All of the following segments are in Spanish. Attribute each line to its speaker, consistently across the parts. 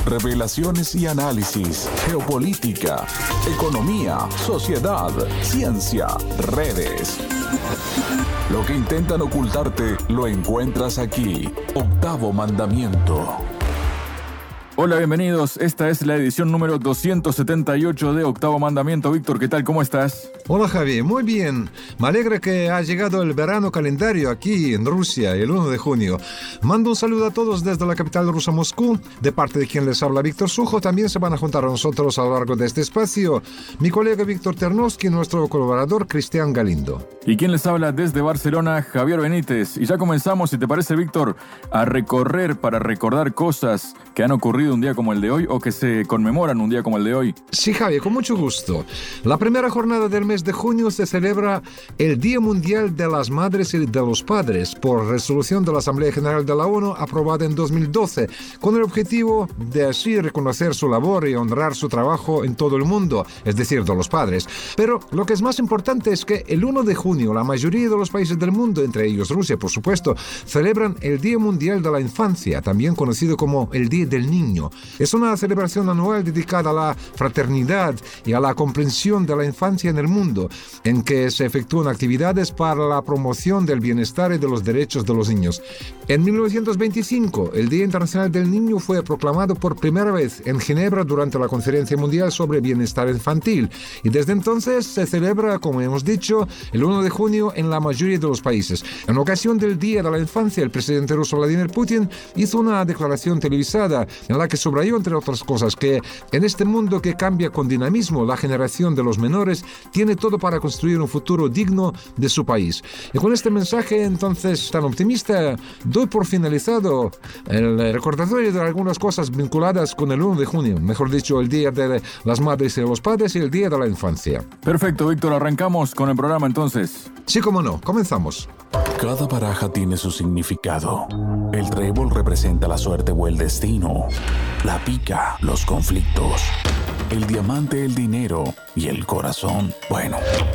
Speaker 1: Revelaciones y análisis, geopolítica, economía, sociedad, ciencia, redes. Lo que intentan ocultarte lo encuentras aquí. Octavo Mandamiento.
Speaker 2: Hola, bienvenidos. Esta es la edición número 278 de Octavo Mandamiento. Víctor, ¿qué tal? ¿Cómo estás?
Speaker 3: Hola, Javi. Muy bien. Me alegra que ha llegado el verano calendario aquí en Rusia, el 1 de junio. Mando un saludo a todos desde la capital rusa, Moscú. De parte de quien les habla, Víctor Sujo, también se van a juntar a nosotros a lo largo de este espacio mi colega Víctor Ternovsky y nuestro colaborador Cristian Galindo.
Speaker 2: ¿Y quién les habla desde Barcelona? Javier Benítez. Y ya comenzamos, si te parece, Víctor, a recorrer para recordar cosas que han ocurrido un día como el de hoy o que se conmemoran un día como el de hoy.
Speaker 3: Sí, Javi, con mucho gusto. La primera jornada del mes de junio se celebra el Día Mundial de las Madres y de los Padres por resolución de la Asamblea General de la ONU aprobada en 2012 con el objetivo de así reconocer su labor y honrar su trabajo en todo el mundo, es decir, de los padres. Pero lo que es más importante es que el 1 de junio la mayoría de los países del mundo, entre ellos Rusia, por supuesto, celebran el Día Mundial de la Infancia, también conocido como el Día del Niño. Es una celebración anual dedicada a la fraternidad y a la comprensión de la infancia en el mundo, en que se efectúan actividades para la promoción del bienestar y de los derechos de los niños. En 1925, el Día Internacional del Niño fue proclamado por primera vez en Ginebra durante la Conferencia Mundial sobre Bienestar Infantil, y desde entonces se celebra, como hemos dicho, el 1 de junio en la mayoría de los países. En ocasión del Día de la Infancia, el presidente ruso Vladimir Putin hizo una declaración televisada en la que subrayó, entre otras cosas, que en este mundo que cambia con dinamismo, la generación de los menores tiene todo para construir un futuro digno de su país. Y con este mensaje, entonces, tan optimista, doy por finalizado el recordatorio de algunas cosas vinculadas con el 1 de junio, mejor dicho, el Día de las Madres y de los Padres y el Día de la Infancia.
Speaker 2: Perfecto, Víctor, arrancamos con el programa entonces.
Speaker 3: Sí, cómo no, comenzamos.
Speaker 1: Cada baraja tiene su significado. El trébol representa la suerte o el destino. La pica, los conflictos. El diamante, el dinero. Y el corazón, bueno,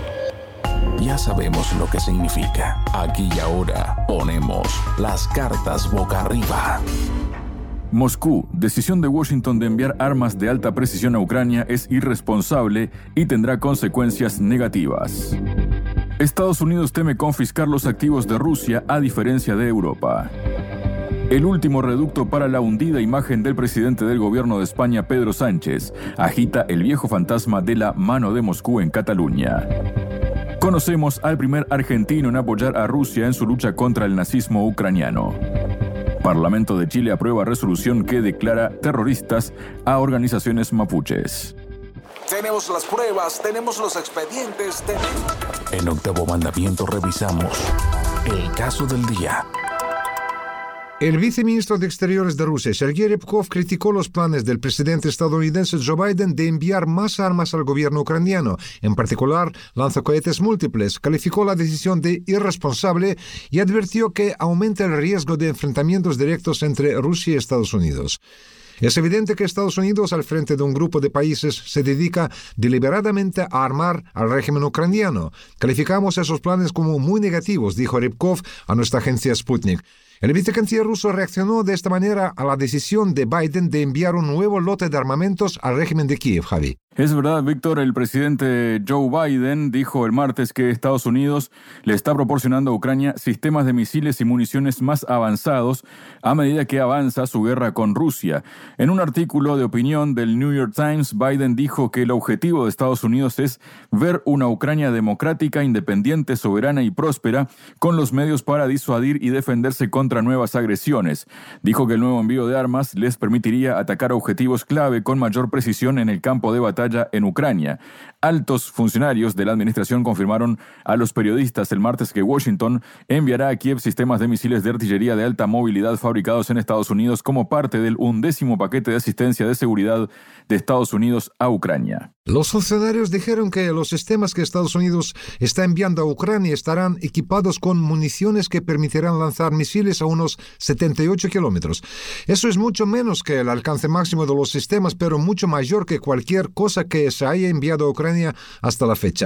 Speaker 1: ya sabemos lo que significa. Aquí y ahora ponemos las cartas boca arriba.
Speaker 2: Moscú, decisión de Washington de enviar armas de alta precisión a Ucrania es irresponsable y tendrá consecuencias negativas. Estados Unidos teme confiscar los activos de Rusia a diferencia de Europa. El último reducto para la hundida imagen del presidente del gobierno de España, Pedro Sánchez, agita el viejo fantasma de la mano de Moscú en Cataluña. Conocemos al primer argentino en apoyar a Rusia en su lucha contra el nazismo ucraniano. Parlamento de Chile aprueba resolución que declara terroristas a organizaciones mapuches.
Speaker 1: Tenemos las pruebas, tenemos los expedientes, En Octavo Mandamiento revisamos el caso del día.
Speaker 3: El viceministro de Exteriores de Rusia, Sergei Ryabkov, criticó los planes del presidente estadounidense Joe Biden de enviar más armas al gobierno ucraniano. En particular, lanzacohetes múltiples, calificó la decisión de irresponsable y advirtió que aumenta el riesgo de enfrentamientos directos entre Rusia y Estados Unidos. Es evidente que Estados Unidos, al frente de un grupo de países, se dedica deliberadamente a armar al régimen ucraniano. Calificamos esos planes como muy negativos, dijo Ryabkov a nuestra agencia Sputnik. El vicecanciller ruso reaccionó de esta manera a la decisión de Biden de enviar un nuevo lote de armamentos al régimen de Kiev, Javi.
Speaker 2: Es verdad, Víctor, el presidente Joe Biden dijo el martes que Estados Unidos le está proporcionando a Ucrania sistemas de misiles y municiones más avanzados a medida que avanza su guerra con Rusia. En un artículo de opinión del New York Times, Biden dijo que el objetivo de Estados Unidos es ver una Ucrania democrática, independiente, soberana y próspera, con los medios para disuadir y defenderse contra nuevas agresiones. Dijo que el nuevo envío de armas les permitiría atacar objetivos clave con mayor precisión en el campo de batalla en Ucrania. Altos funcionarios de la administración confirmaron a los periodistas el martes que Washington enviará a Kiev sistemas de misiles de artillería de alta movilidad fabricados en Estados Unidos como parte del 11º paquete de asistencia de seguridad de Estados Unidos a Ucrania.
Speaker 3: Los funcionarios dijeron que los sistemas que Estados Unidos está enviando a Ucrania estarán equipados con municiones que permitirán lanzar misiles a unos 78 kilómetros. Eso es mucho menos que el alcance máximo de los sistemas, pero mucho mayor que cualquier cosa que se haya enviado a Ucrania hasta la fecha.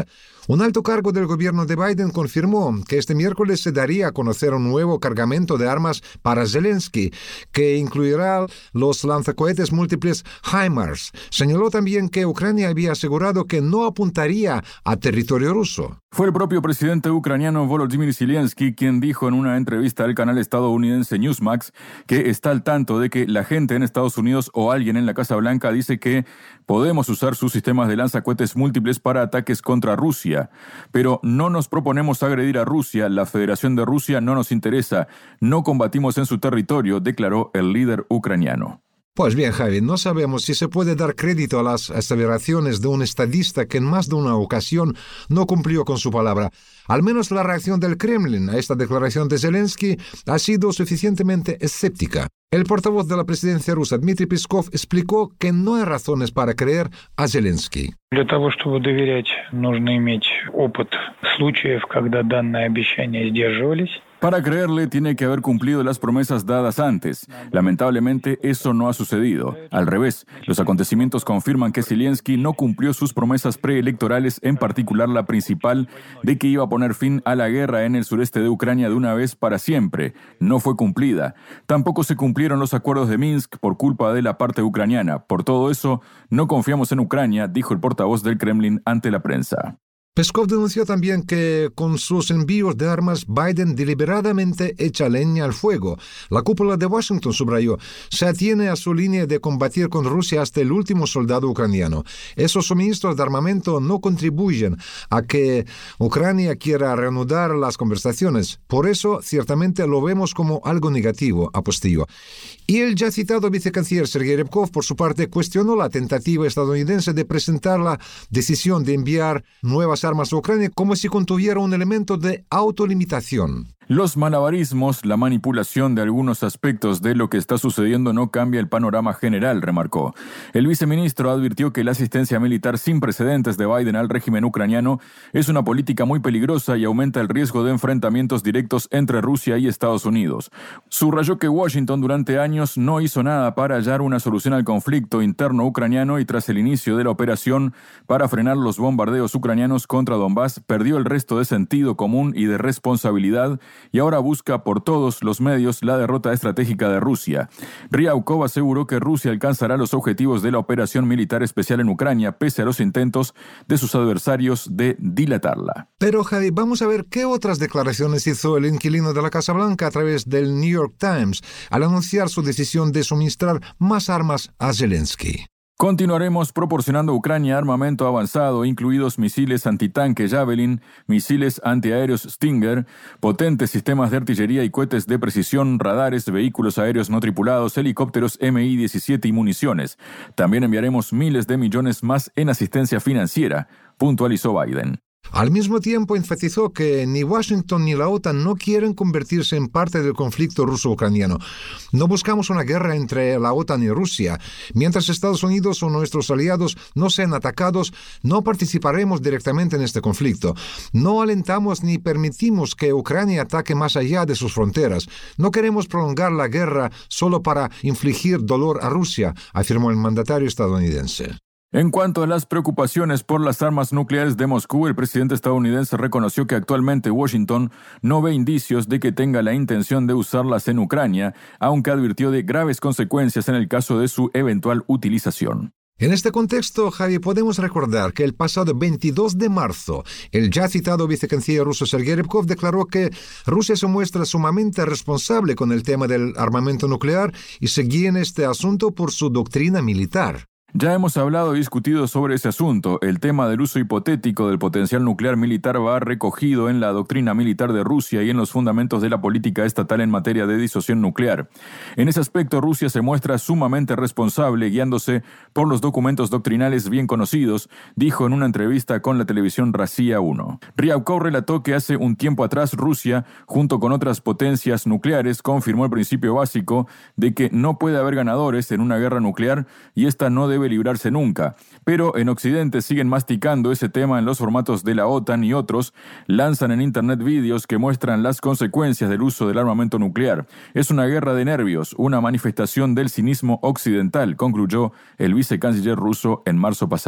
Speaker 3: Un alto cargo del gobierno de Biden confirmó que este miércoles se daría a conocer un nuevo cargamento de armas para Zelensky, que incluirá los lanzacohetes múltiples HIMARS. Señaló también que Ucrania había asegurado que no apuntaría a territorio ruso.
Speaker 2: Fue el propio presidente ucraniano Volodymyr Zelensky quien dijo en una entrevista al canal estadounidense Newsmax que está al tanto de que la gente en Estados Unidos o alguien en la Casa Blanca dice que podemos usar sus sistemas de lanzacohetes múltiples para ataques contra Rusia, pero no nos proponemos agredir a Rusia, la Federación de Rusia no nos interesa, no combatimos en su territorio, declaró el líder ucraniano.
Speaker 3: Pues bien, Javi, no sabemos si se puede dar crédito a las aseveraciones de un estadista que en más de una ocasión no cumplió con su palabra. Al menos la reacción del Kremlin a esta declaración de Zelensky ha sido suficientemente escéptica. El portavoz de la presidencia rusa, Dmitry Peskov, explicó que no hay razones para creer a Zelensky.
Speaker 4: Для того, чтобы доверять, нужно иметь опыт случаев, когда данные обещания сдерживались.
Speaker 2: Para creerle, tiene que haber cumplido las promesas dadas antes. Lamentablemente, eso no ha sucedido. Al revés, los acontecimientos confirman que Zelensky no cumplió sus promesas preelectorales, en particular la principal, de que iba a poner fin a la guerra en el sureste de Ucrania de una vez para siempre. No fue cumplida. Tampoco se cumplieron los acuerdos de Minsk por culpa de la parte ucraniana. Por todo eso, no confiamos en Ucrania, dijo el portavoz del Kremlin ante la prensa.
Speaker 3: Peskov denunció también que con sus envíos de armas Biden deliberadamente echa leña al fuego. La cúpula de Washington, subrayó, se atiene a su línea de combatir con Rusia hasta el último soldado ucraniano. Esos suministros de armamento no contribuyen a que Ucrania quiera reanudar las conversaciones. Por eso, ciertamente lo vemos como algo negativo, apostilló. Y el ya citado vicecanciller Sergei Ryabkov, por su parte, cuestionó la tentativa estadounidense de presentar la decisión de enviar nuevas armas a Ucrania como si contuviera un elemento de autolimitación.
Speaker 2: Los malabarismos, la manipulación de algunos aspectos de lo que está sucediendo no cambia el panorama general, remarcó. El viceministro advirtió que la asistencia militar sin precedentes de Biden al régimen ucraniano es una política muy peligrosa y aumenta el riesgo de enfrentamientos directos entre Rusia y Estados Unidos. Subrayó que Washington durante años no hizo nada para hallar una solución al conflicto interno ucraniano y tras el inicio de la operación para frenar los bombardeos ucranianos contra Donbass, perdió el resto de sentido común y de responsabilidad y ahora busca por todos los medios la derrota estratégica de Rusia. Ryabkov aseguró que Rusia alcanzará los objetivos de la operación militar especial en Ucrania, pese a los intentos de sus adversarios de dilatarla.
Speaker 3: Pero, Javi, vamos a ver qué otras declaraciones hizo el inquilino de la Casa Blanca a través del New York Times al anunciar su decisión de suministrar más armas a Zelensky.
Speaker 2: Continuaremos proporcionando a Ucrania armamento avanzado, incluidos misiles antitanque Javelin, misiles antiaéreos Stinger, potentes sistemas de artillería y cohetes de precisión, radares, vehículos aéreos no tripulados, helicópteros Mi-17 y municiones. También enviaremos miles de millones más en asistencia financiera, puntualizó Biden.
Speaker 3: Al mismo tiempo enfatizó que ni Washington ni la OTAN no quieren convertirse en parte del conflicto ruso-ucraniano. No buscamos una guerra entre la OTAN y Rusia. Mientras Estados Unidos o nuestros aliados no sean atacados, no participaremos directamente en este conflicto. No alentamos ni permitimos que Ucrania ataque más allá de sus fronteras. No queremos prolongar la guerra solo para infligir dolor a Rusia, afirmó el mandatario estadounidense.
Speaker 2: En cuanto a las preocupaciones por las armas nucleares de Moscú, el presidente estadounidense reconoció que actualmente Washington no ve indicios de que tenga la intención de usarlas en Ucrania, aunque advirtió de graves consecuencias en el caso de su eventual utilización.
Speaker 3: En este contexto, Javi, podemos recordar que el pasado 22 de marzo, el ya citado vicecanciller ruso Sergei Ryabkov declaró que Rusia se muestra sumamente responsable con el tema del armamento nuclear y seguía en este asunto por su doctrina militar.
Speaker 2: Ya hemos hablado y discutido sobre ese asunto. El tema del uso hipotético del potencial nuclear militar va recogido en la doctrina militar de Rusia y en los fundamentos de la política estatal en materia de disuasión nuclear. En ese aspecto, Rusia se muestra sumamente responsable, guiándose por los documentos doctrinales bien conocidos, dijo en una entrevista con la televisión Rossiya 1. Ryabkov relató que hace un tiempo atrás Rusia, junto con otras potencias nucleares, confirmó el principio básico de que no puede haber ganadores en una guerra nuclear y esta no debe librarse nunca, pero en Occidente siguen masticando ese tema en los formatos de la OTAN y otros lanzan en Internet vídeos que muestran las consecuencias del uso del armamento nuclear. Es una guerra de nervios, una manifestación del cinismo occidental, concluyó el vicecanciller ruso en marzo pasado.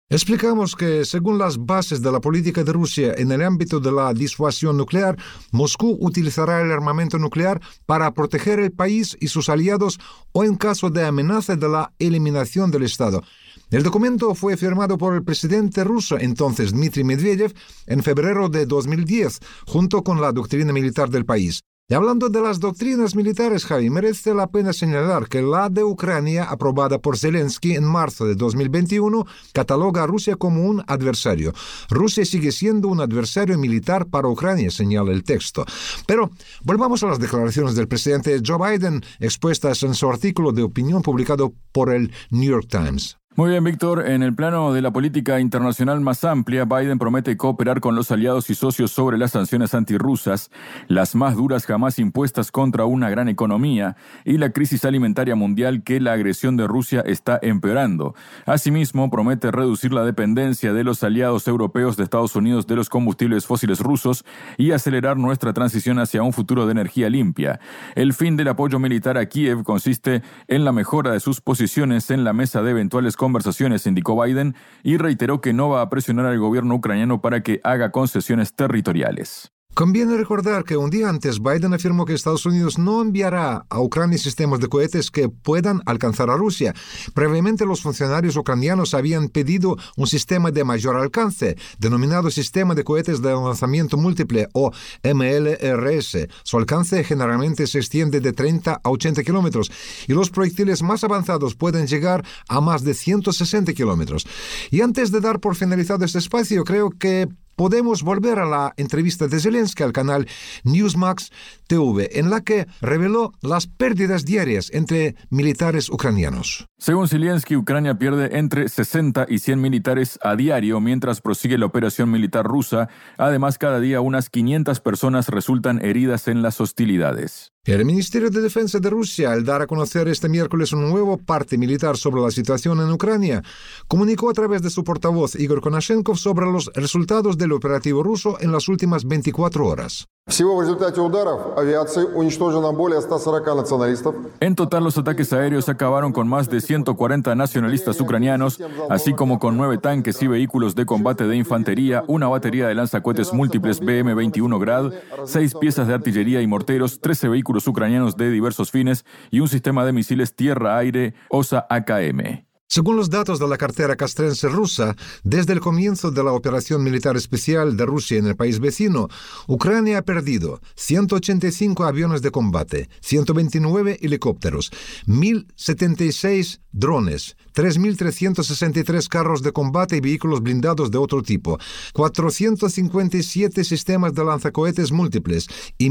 Speaker 3: Explicamos que, según las bases de la política de Rusia en el ámbito de la disuasión nuclear, Moscú utilizará el armamento nuclear para proteger el país y sus aliados o en caso de amenaza de la eliminación del Estado. El documento fue firmado por el presidente ruso, entonces Dmitry Medvedev, en febrero de 2010, junto con la doctrina militar del país. Y hablando de las doctrinas militares, Javi, merece la pena señalar que la de Ucrania, aprobada por Zelensky en marzo de 2021, cataloga a Rusia como un adversario. Rusia sigue siendo un adversario militar para Ucrania, señala el texto. Pero volvamos a las declaraciones del presidente Joe Biden expuestas en su artículo de opinión publicado por el New York Times.
Speaker 2: Muy bien, Víctor. En el plano de la política internacional más amplia, Biden promete cooperar con los aliados y socios sobre las sanciones antirrusas, las más duras jamás impuestas contra una gran economía, y la crisis alimentaria mundial que la agresión de Rusia está empeorando. Asimismo, promete reducir la dependencia de los aliados europeos de Estados Unidos de los combustibles fósiles rusos y acelerar nuestra transición hacia un futuro de energía limpia. El fin del apoyo militar a Kiev consiste en la mejora de sus posiciones en la mesa de eventuales conversaciones, indicó Biden, y reiteró que no va a presionar al gobierno ucraniano para que haga concesiones territoriales.
Speaker 3: Conviene recordar que un día antes Biden afirmó que Estados Unidos no enviará a Ucrania sistemas de cohetes que puedan alcanzar a Rusia. Previamente los funcionarios ucranianos habían pedido un sistema de mayor alcance, denominado Sistema de Cohetes de Lanzamiento Múltiple o MLRS. Su alcance generalmente se extiende de 30 a 80 kilómetros y los proyectiles más avanzados pueden llegar a más de 160 kilómetros. Y antes de dar por finalizado este espacio, creo que podemos volver a la entrevista de Zelensky al canal Newsmax TV, en la que reveló las pérdidas diarias entre militares ucranianos.
Speaker 2: Según Zelensky, Ucrania pierde entre 60 y 100 militares a diario mientras prosigue la operación militar rusa. Además, cada día unas 500 personas resultan heridas en las hostilidades.
Speaker 3: El Ministerio de Defensa de Rusia, al dar a conocer este miércoles un nuevo parte militar sobre la situación en Ucrania, comunicó a través de su portavoz Igor Konashenkov sobre los resultados del operativo ruso en las últimas 24 horas.
Speaker 2: En total, los ataques aéreos acabaron con más de 140 nacionalistas ucranianos, así como con 9 tanques y vehículos de combate de infantería, una batería de lanzacohetes múltiples BM-21 Grad, 6 piezas de artillería y morteros, 13 vehículos ucranianos de diversos fines y un sistema de misiles tierra-aire OSA-AKM.
Speaker 3: Según los datos de la cartera castrense rusa, desde el comienzo de la operación militar especial de Rusia en el país vecino, Ucrania ha perdido 185 aviones de combate, 129 helicópteros, 1.076 drones, 3.363 carros de combate y vehículos blindados de otro tipo, 457 sistemas de lanzacohetes múltiples y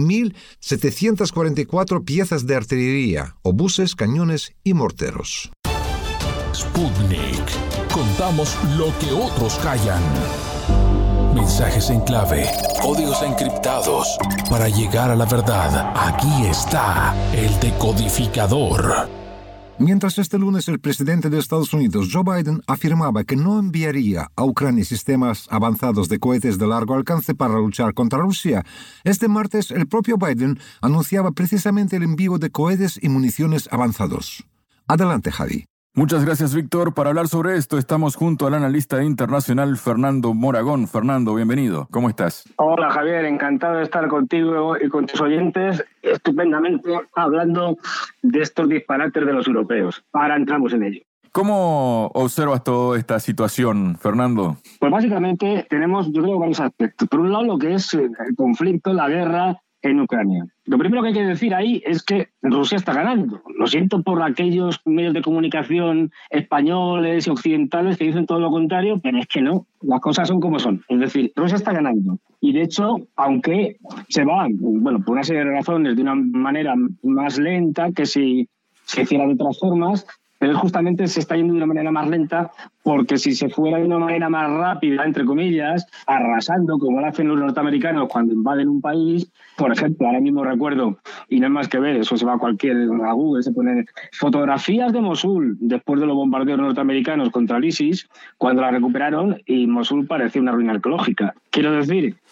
Speaker 3: 1.744 piezas de artillería, obuses, cañones y morteros.
Speaker 1: Sputnik. Contamos lo que otros callan. Mensajes en clave, códigos encriptados. Para llegar a la verdad, aquí está el decodificador.
Speaker 3: Mientras este lunes el presidente de Estados Unidos, Joe Biden, afirmaba que no enviaría a Ucrania sistemas avanzados de cohetes de largo alcance para luchar contra Rusia, este martes el propio Biden anunciaba precisamente el envío de cohetes y municiones avanzados. Adelante, Javi.
Speaker 2: Muchas gracias, Víctor. Para hablar sobre esto estamos junto al analista internacional Fernando Moragón. Fernando, bienvenido. ¿Cómo estás?
Speaker 5: Hola, Javier. Encantado de estar contigo y con tus oyentes estupendamente hablando de estos disparates de los europeos. Ahora entramos en ello.
Speaker 2: ¿Cómo observas toda esta situación, Fernando?
Speaker 5: Pues básicamente tenemos, yo creo, varios aspectos. Por un lado, lo que es el conflicto, la guerra en Ucrania. Lo primero que hay que decir ahí es que Rusia está ganando. Lo siento por aquellos medios de comunicación españoles y occidentales que dicen todo lo contrario, pero es que no. Las cosas son como son. Es decir, Rusia está ganando. Y de hecho, aunque se va, por una serie de razones, de una manera más lenta que si se hiciera de otras formas, pero justamente se está yendo de una manera más lenta porque si se fuera de una manera más rápida, entre comillas, arrasando como lo hacen los norteamericanos cuando invaden un país, por ejemplo, ahora mismo recuerdo, y no hay más que ver, eso se va a Google, se pone fotografías de Mosul después de los bombardeos norteamericanos contra el ISIS, cuando la recuperaron y Mosul parecía una ruina arqueológica. Quiero decir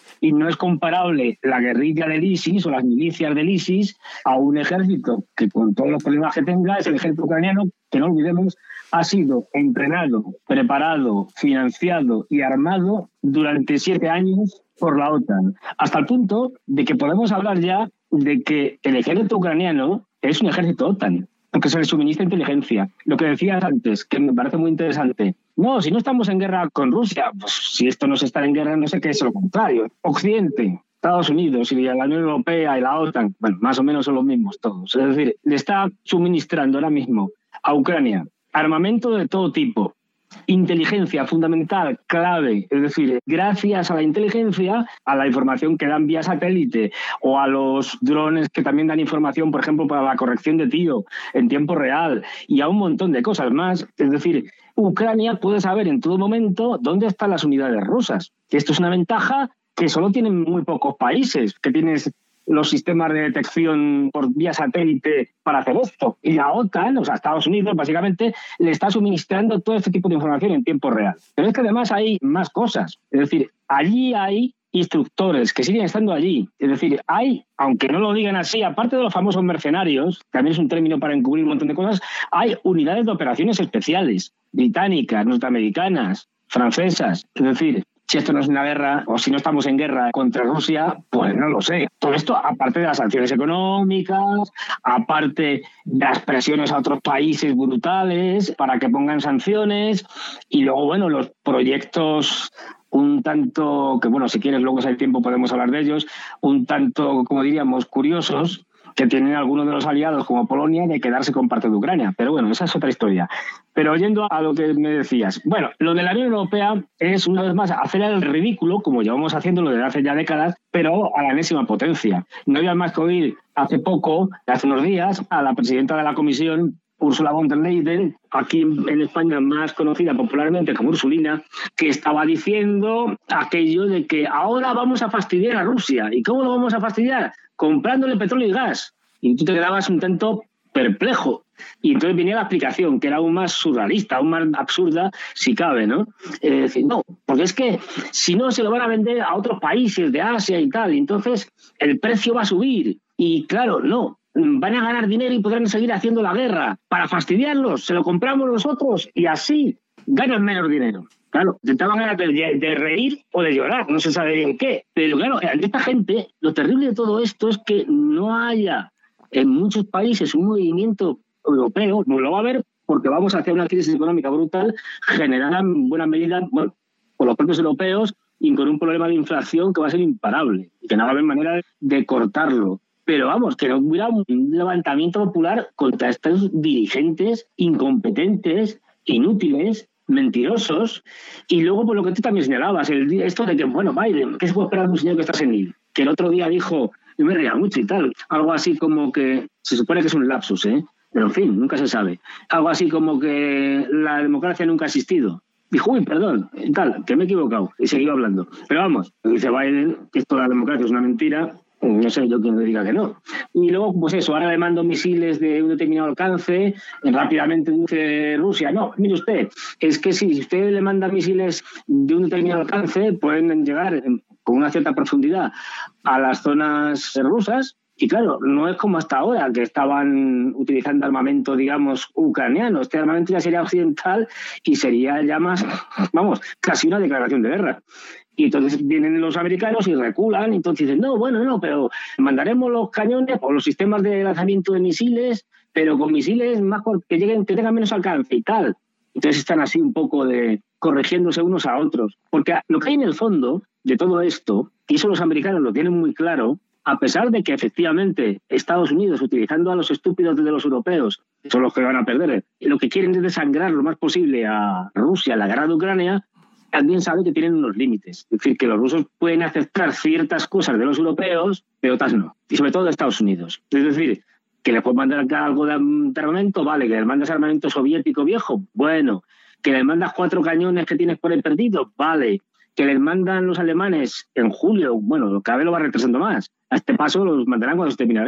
Speaker 5: Y no es comparable la guerrilla del ISIS o las milicias del ISIS a un ejército que, con todos los problemas que tenga, es el ejército ucraniano, que no olvidemos, ha sido entrenado, preparado, financiado y armado durante 7 años por la OTAN, hasta el punto de que podemos hablar ya de que el ejército ucraniano es un ejército OTAN, porque se le suministra inteligencia. Lo que decías antes, que me parece muy interesante. No, si no estamos en guerra con Rusia, pues si esto no es estar en guerra, no sé qué es lo contrario. Occidente, Estados Unidos y la Unión Europea y la OTAN, bueno, más o menos son los mismos todos. Es decir, le está suministrando ahora mismo a Ucrania armamento de todo tipo, inteligencia fundamental, clave, es decir, gracias a la inteligencia, a la información que dan vía satélite o a los drones que también dan información, por ejemplo, para la corrección de tiro en tiempo real y a un montón de cosas más. Es decir, Ucrania puede saber en todo momento dónde están las unidades rusas. Esto es una ventaja que solo tienen muy pocos países, que tienes los sistemas de detección por vía satélite para hacer esto. Y la OTAN, o sea, Estados Unidos, básicamente, le está suministrando todo este tipo de información en tiempo real. Pero es que además hay más cosas. Es decir, allí hay instructores que siguen estando allí. Es decir, hay, aunque no lo digan así, aparte de los famosos mercenarios, también es un término para encubrir un montón de cosas, hay unidades de operaciones especiales, británicas, norteamericanas, francesas. Es decir, si esto no es una guerra o si no estamos en guerra contra Rusia, pues no lo sé. Todo esto, aparte de las sanciones económicas, aparte de las presiones a otros países brutales para que pongan sanciones y luego, bueno, los proyectos un tanto, que bueno, si quieres luego si hay tiempo podemos hablar de ellos, un tanto, como diríamos, curiosos, que tienen algunos de los aliados como Polonia de quedarse con parte de Ucrania. Pero bueno, esa es otra historia. Pero yendo a lo que me decías, bueno, lo de la Unión Europea es una vez más hacer el ridículo, como llevamos haciéndolo desde hace ya décadas, pero a la enésima potencia. No había más que oír hace poco, hace unos días, a la presidenta de la Comisión, Ursula von der Leyen, aquí en España más conocida popularmente como Ursulina, que estaba diciendo aquello de que ahora vamos a fastidiar a Rusia. ¿Y cómo lo vamos a fastidiar? Comprándole petróleo y gas. Y tú te quedabas un tanto perplejo. Y entonces venía la explicación, que era aún más surrealista, aún más absurda, si cabe, ¿no? Decir, no, porque es que si no se lo van a vender a otros países de Asia y tal, y entonces el precio va a subir. Y claro, no, van a ganar dinero y podrán seguir haciendo la guerra. Para fastidiarlos, se lo compramos nosotros y así ganan menos dinero. Claro, intentaban ganas de reír o de llorar, no se sabe bien qué. Pero claro, esta gente, lo terrible de todo esto es que no haya en muchos países un movimiento europeo, no lo va a haber porque vamos hacia una crisis económica brutal generada en buena medida por los propios europeos y con un problema de inflación que va a ser imparable y que no va a haber manera de cortarlo. Pero vamos, que no hubiera un levantamiento popular contra estos dirigentes incompetentes, inútiles, mentirosos. Y luego, por lo que tú también señalabas, esto de que, bueno, Biden, ¿qué se puede esperar de un señor que está senil? Que el otro día dijo, yo me reía mucho y tal, algo así como que, se supone que es un lapsus, pero en fin, nunca se sabe. Algo así como que la democracia nunca ha existido. Dijo, uy, perdón, tal, que me he equivocado. Y seguía hablando. Pero vamos, dice Biden que esto de la democracia es una mentira. No sé yo quién le diga que no. Y luego, pues eso, ahora le mando misiles de un determinado alcance, rápidamente dice Rusia, no, mire usted, es que si usted le manda misiles de un determinado alcance, pueden llegar con una cierta profundidad a las zonas rusas. Y claro, no es como hasta ahora, que estaban utilizando armamento, digamos, ucraniano. Este armamento ya sería occidental y sería ya más, vamos, casi una declaración de guerra. Y entonces vienen los americanos y reculan, y entonces dicen, no, pero mandaremos los cañones o los sistemas de lanzamiento de misiles, pero con misiles más que lleguen, que tengan menos alcance y tal. Entonces están así un poco corrigiéndose unos a otros. Porque lo que hay en el fondo de todo esto, y eso los americanos lo tienen muy claro, a pesar de que efectivamente Estados Unidos, utilizando a los estúpidos de los europeos, son los que van a perder, lo que quieren es desangrar lo más posible a Rusia, la guerra de Ucrania, también sabe que tienen unos límites. Es decir, que los rusos pueden aceptar ciertas cosas de los europeos, pero otras no. Y sobre todo de Estados Unidos. Es decir, que les puedes mandar acá algo de armamento, vale. Que les mandas armamento soviético viejo, bueno. Que les mandas 4 cañones que tienes por ahí perdidos, vale. Que les mandan los alemanes en julio, bueno, cada vez lo va retrasando más. A este paso los mandarán cuando se termine la guerra.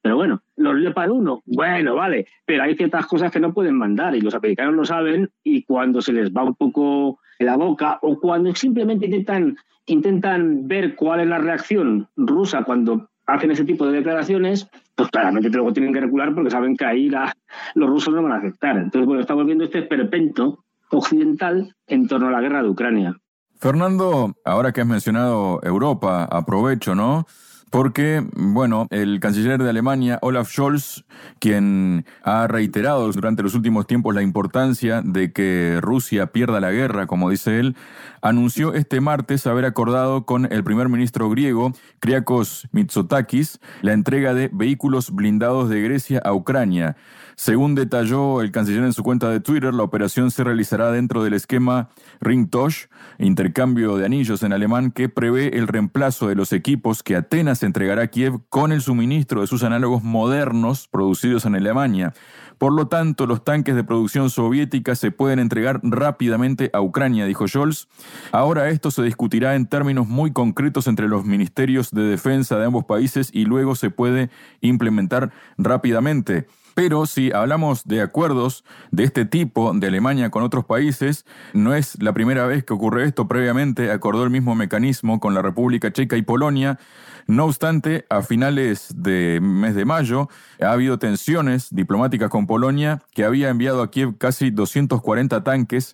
Speaker 5: Pero bueno, los Leopard 1, bueno, vale, pero hay ciertas cosas que no pueden mandar y los americanos lo saben, y cuando se les va un poco la boca o cuando simplemente intentan ver cuál es la reacción rusa cuando hacen ese tipo de declaraciones, pues claramente luego tienen que recular porque saben que ahí los rusos no van a aceptar. Entonces, bueno, estamos viendo este esperpento occidental en torno a la guerra de Ucrania.
Speaker 2: Fernando, ahora que has mencionado Europa, aprovecho, ¿no? Porque, bueno, el canciller de Alemania, Olaf Scholz, quien ha reiterado durante los últimos tiempos la importancia de que Rusia pierda la guerra, como dice él, anunció este martes haber acordado con el primer ministro griego, Kyriakos Mitsotakis, la entrega de vehículos blindados de Grecia a Ucrania. Según detalló el canciller en su cuenta de Twitter, la operación se realizará dentro del esquema Ringtausch, intercambio de anillos en alemán, que prevé el reemplazo de los equipos que Atenas entregará a Kiev con el suministro de sus análogos modernos producidos en Alemania. Por lo tanto, los tanques de producción soviética se pueden entregar rápidamente a Ucrania, dijo Scholz. Ahora esto se discutirá en términos muy concretos entre los ministerios de defensa de ambos países y luego se puede implementar rápidamente. Pero si hablamos de acuerdos de este tipo de Alemania con otros países, no es la primera vez que ocurre esto. Previamente acordó el mismo mecanismo con la República Checa y Polonia. No obstante, a finales de mes de mayo ha habido tensiones diplomáticas con Polonia, que había enviado a Kiev casi 240 tanques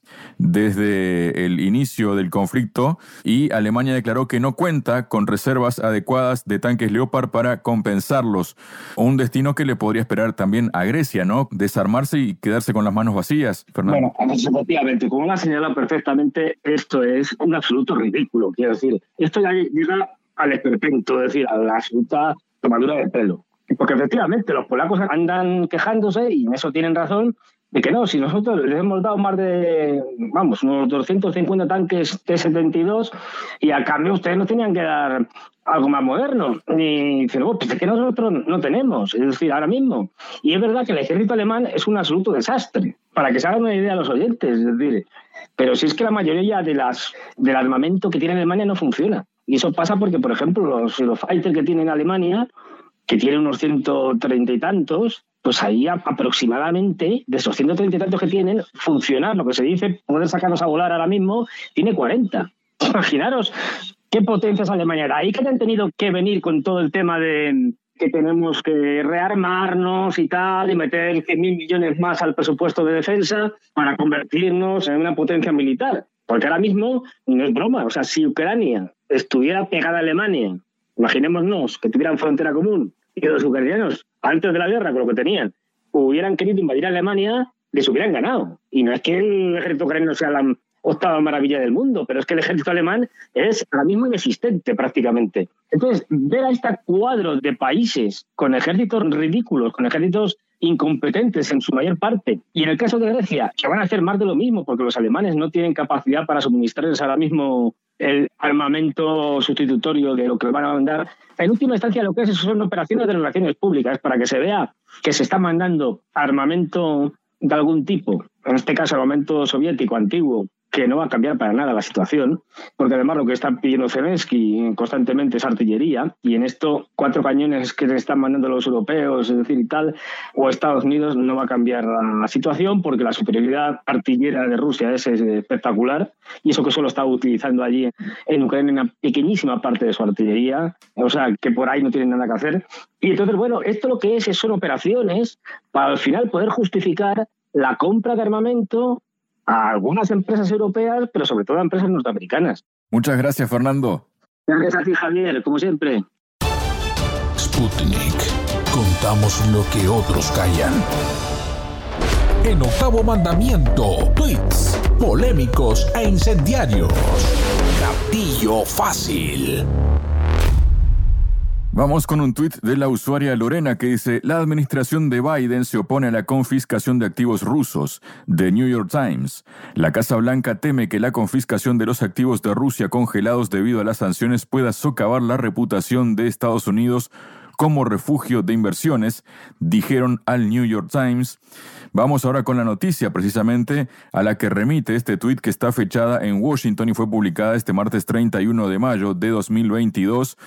Speaker 2: desde el inicio del conflicto, y Alemania declaró que no cuenta con reservas adecuadas de tanques Leopard para compensarlos. Un destino que le podría esperar también a Grecia, ¿no? Desarmarse y quedarse con las manos vacías, Fernando.
Speaker 5: Bueno, efectivamente, como lo ha señalado perfectamente, esto es un absoluto ridículo. Quiero decir, esto ya llega al esperpento, es decir, a la absoluta tomadura de pelo. Porque efectivamente los polacos andan quejándose, y en eso tienen razón, de que no, si nosotros les hemos dado más de, unos 250 tanques T-72 y a cambio ustedes nos tenían que dar algo más moderno. Y dicen, pues es que nosotros no tenemos, es decir, ahora mismo. Y es verdad que el ejército alemán es un absoluto desastre, para que se hagan una idea los oyentes, es decir, pero si es que la mayoría del armamento que tiene Alemania no funciona. Y eso pasa porque, por ejemplo, los Eurofighter que tiene Alemania, que tiene unos 130 y tantos, pues ahí aproximadamente, de esos 130 y tantos que tienen, funcionar, lo que se dice, poder sacarlos a volar ahora mismo, tiene 40. Imaginaros qué potencia es Alemania. Ahí que han tenido que venir con todo el tema de que tenemos que rearmarnos y tal, y meter 100.000 millones más al presupuesto de defensa para convertirnos en una potencia militar. Porque ahora mismo no es broma. O sea, si Ucrania estuviera pegada a Alemania, imaginémonos que tuvieran frontera común y que los ucranianos, antes de la guerra, con lo que tenían, hubieran querido invadir Alemania, les hubieran ganado. Y no es que el ejército ucraniano sea la octava maravilla del mundo, pero es que el ejército alemán es ahora mismo inexistente prácticamente. Entonces, ver a este cuadro de países con ejércitos ridículos, con ejércitos incompetentes en su mayor parte, y en el caso de Grecia, que van a hacer más de lo mismo, porque los alemanes no tienen capacidad para suministrarles ahora mismo el armamento sustitutorio de lo que van a mandar. En última instancia, lo que es son operaciones de relaciones públicas para que se vea que se está mandando armamento de algún tipo, en este caso armamento soviético antiguo, que no va a cambiar para nada la situación, porque además lo que está pidiendo Zelensky constantemente es artillería, y en esto 4 cañones que le están mandando los europeos, es decir, y tal, o Estados Unidos, no va a cambiar la situación, porque la superioridad artillera de Rusia es espectacular, y eso que solo está utilizando allí en Ucrania una pequeñísima parte de su artillería, o sea, que por ahí no tienen nada que hacer. Y entonces, bueno, esto lo que es son operaciones para al final poder justificar la compra de armamento a algunas empresas europeas, pero sobre todo a empresas norteamericanas.
Speaker 2: Muchas gracias, Fernando.
Speaker 5: Gracias a ti, Javier, como siempre.
Speaker 1: Sputnik. Contamos lo que otros callan.
Speaker 6: En Octavo Mandamiento, tweets polémicos e incendiarios. Gatillo fácil.
Speaker 2: Vamos con un tuit de la usuaria Lorena que dice: la administración de Biden se opone a la confiscación de activos rusos. The New York Times. La Casa Blanca teme que la confiscación de los activos de Rusia congelados debido a las sanciones pueda socavar la reputación de Estados Unidos como refugio de inversiones, dijeron al New York Times. Vamos ahora con la noticia precisamente a la que remite este tuit, que está fechada en Washington y fue publicada este martes 31 de mayo de 2022.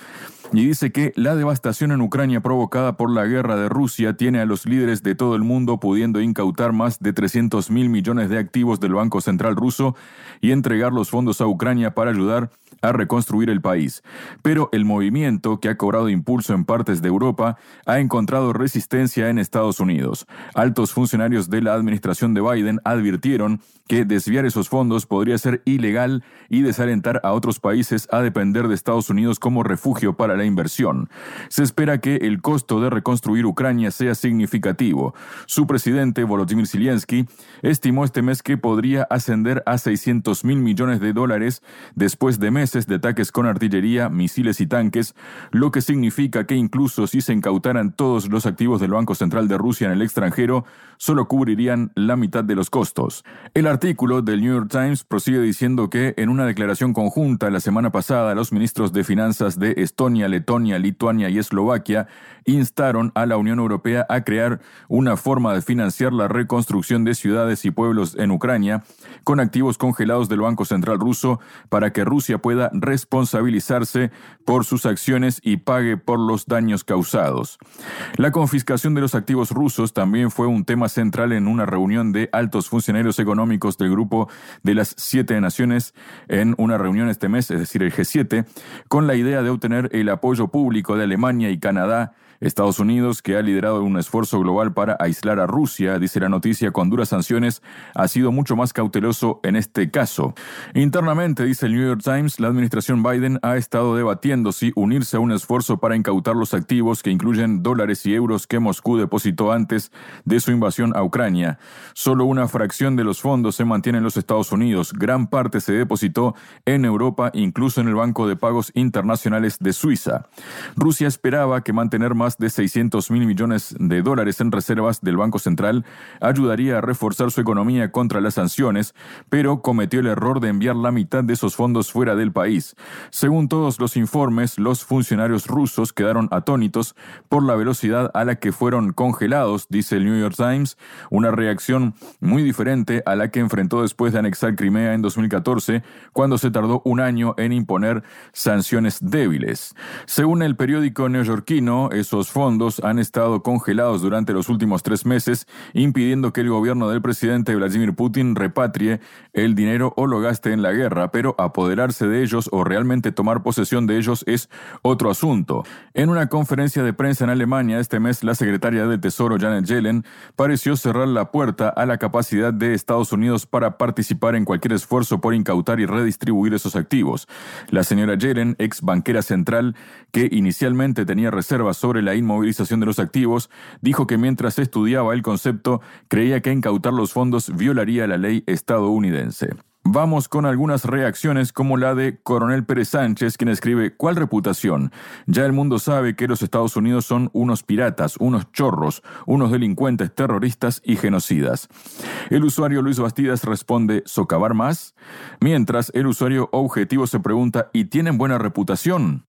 Speaker 2: y dice que la devastación en Ucrania provocada por la guerra de Rusia tiene a los líderes de todo el mundo pudiendo incautar más de 300.000 millones de activos del Banco Central ruso y entregar los fondos a Ucrania para ayudar a reconstruir el país. Pero el movimiento, que ha cobrado impulso en partes de Europa, ha encontrado resistencia en Estados Unidos. Altos funcionarios de la administración de Biden advirtieron que desviar esos fondos podría ser ilegal y desalentar a otros países a depender de Estados Unidos como refugio para la inversión. Se espera que el costo de reconstruir Ucrania sea significativo. Su presidente, Volodymyr Zelensky, estimó este mes que podría ascender a $600.000 millones después de meses de ataques con artillería, misiles y tanques, lo que significa que incluso si se incautaran todos los activos del Banco Central de Rusia en el extranjero, solo cubrirían la mitad de los costos. El artículo del New York Times prosigue diciendo que en una declaración conjunta la semana pasada, los ministros de finanzas de Estonia, Letonia, Lituania y Eslovaquia instaron a la Unión Europea a crear una forma de financiar la reconstrucción de ciudades y pueblos en Ucrania con activos congelados del Banco Central ruso para que Rusia pueda responsabilizarse por sus acciones y pague por los daños causados. La confiscación de los activos rusos también fue un tema central en una reunión de altos funcionarios económicos del Grupo de las 7 Naciones en una reunión este mes, es decir, el G7, con la idea de obtener el apoyo público de Alemania y Canadá. Estados Unidos, que ha liderado un esfuerzo global para aislar a Rusia, dice la noticia, con duras sanciones, ha sido mucho más cauteloso en este caso. Internamente, dice el New York Times, la administración Biden ha estado debatiendo si unirse a un esfuerzo para incautar los activos que incluyen dólares y euros que Moscú depositó antes de su invasión a Ucrania. Solo una fracción de los fondos se mantiene en los Estados Unidos. Gran parte se depositó en Europa, incluso en el Banco de Pagos Internacionales de Suiza. Rusia esperaba que mantener más de $600.000 millones en reservas del Banco Central ayudaría a reforzar su economía contra las sanciones, pero cometió el error de enviar la mitad de esos fondos fuera del país. Según todos los informes, los funcionarios rusos quedaron atónitos por la velocidad a la que fueron congelados, dice el New York Times, una reacción muy diferente a la que enfrentó después de anexar Crimea en 2014, cuando se tardó un año en imponer sanciones débiles. Según el periódico neoyorquino, esos fondos han estado congelados durante los últimos 3 meses, impidiendo que el gobierno del presidente Vladimir Putin repatrie el dinero o lo gaste en la guerra, pero apoderarse de ellos o realmente tomar posesión de ellos es otro asunto. En una conferencia de prensa en Alemania este mes, la secretaria del Tesoro Janet Yellen pareció cerrar la puerta a la capacidad de Estados Unidos para participar en cualquier esfuerzo por incautar y redistribuir esos activos. La señora Yellen, ex banquera central, que inicialmente tenía reservas sobre la inmovilización de los activos, dijo que mientras estudiaba el concepto, creía que incautar los fondos violaría la ley estadounidense. Vamos con algunas reacciones como la de Coronel Pérez Sánchez, quien escribe: ¿cuál reputación? Ya el mundo sabe que los Estados Unidos son unos piratas, unos chorros, unos delincuentes terroristas y genocidas. El usuario Luis Bastidas responde: ¿socavar más? Mientras el usuario Objetivo se pregunta: ¿y tienen buena reputación?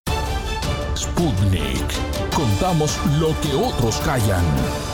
Speaker 6: Sputnik. Contamos lo que otros callan.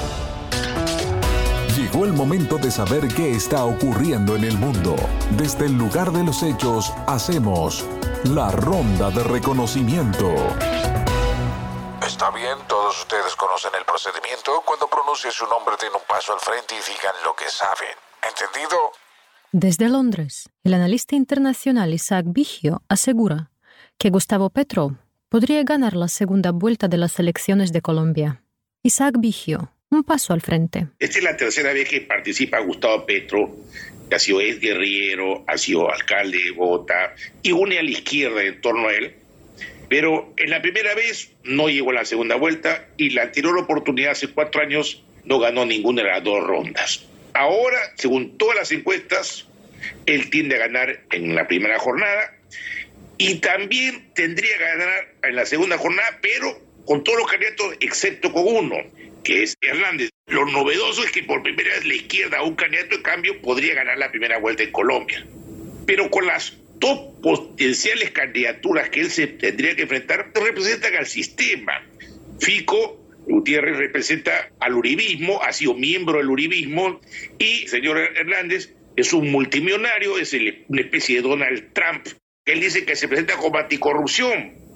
Speaker 6: Llegó el momento de saber qué está ocurriendo en el mundo. Desde el lugar de los hechos, hacemos la ronda de reconocimiento.
Speaker 7: Está bien, todos ustedes conocen el procedimiento. Cuando pronuncie su nombre, den un paso al frente y digan lo que saben. ¿Entendido?
Speaker 8: Desde Londres, el analista internacional Isaac Vigio asegura que Gustavo Petro podría ganar la segunda vuelta de las elecciones de Colombia. Isaac Vigio, un paso al frente.
Speaker 9: Esta es la tercera vez que participa Gustavo Petro, que ha sido exguerrillero, ha sido alcalde de Bogotá y une a la izquierda en torno a él. Pero en la primera vez no llegó a la segunda vuelta y la anterior oportunidad hace 4 años no ganó ninguna de las 2 rondas. Ahora, según todas las encuestas, él tiende a ganar en la primera jornada y también tendría que ganar en la segunda jornada, pero con todos los candidatos excepto con uno, que es Hernández. Lo novedoso es que por primera vez la izquierda, un candidato de cambio, podría ganar la primera vuelta en Colombia. Pero con las 2 potenciales candidaturas que él se tendría que enfrentar, representan al sistema. Fico Gutiérrez representa al uribismo, ha sido miembro del uribismo, y el señor Hernández es un multimillonario, es una especie de Donald Trump. Él dice que se presenta como anticorrupción,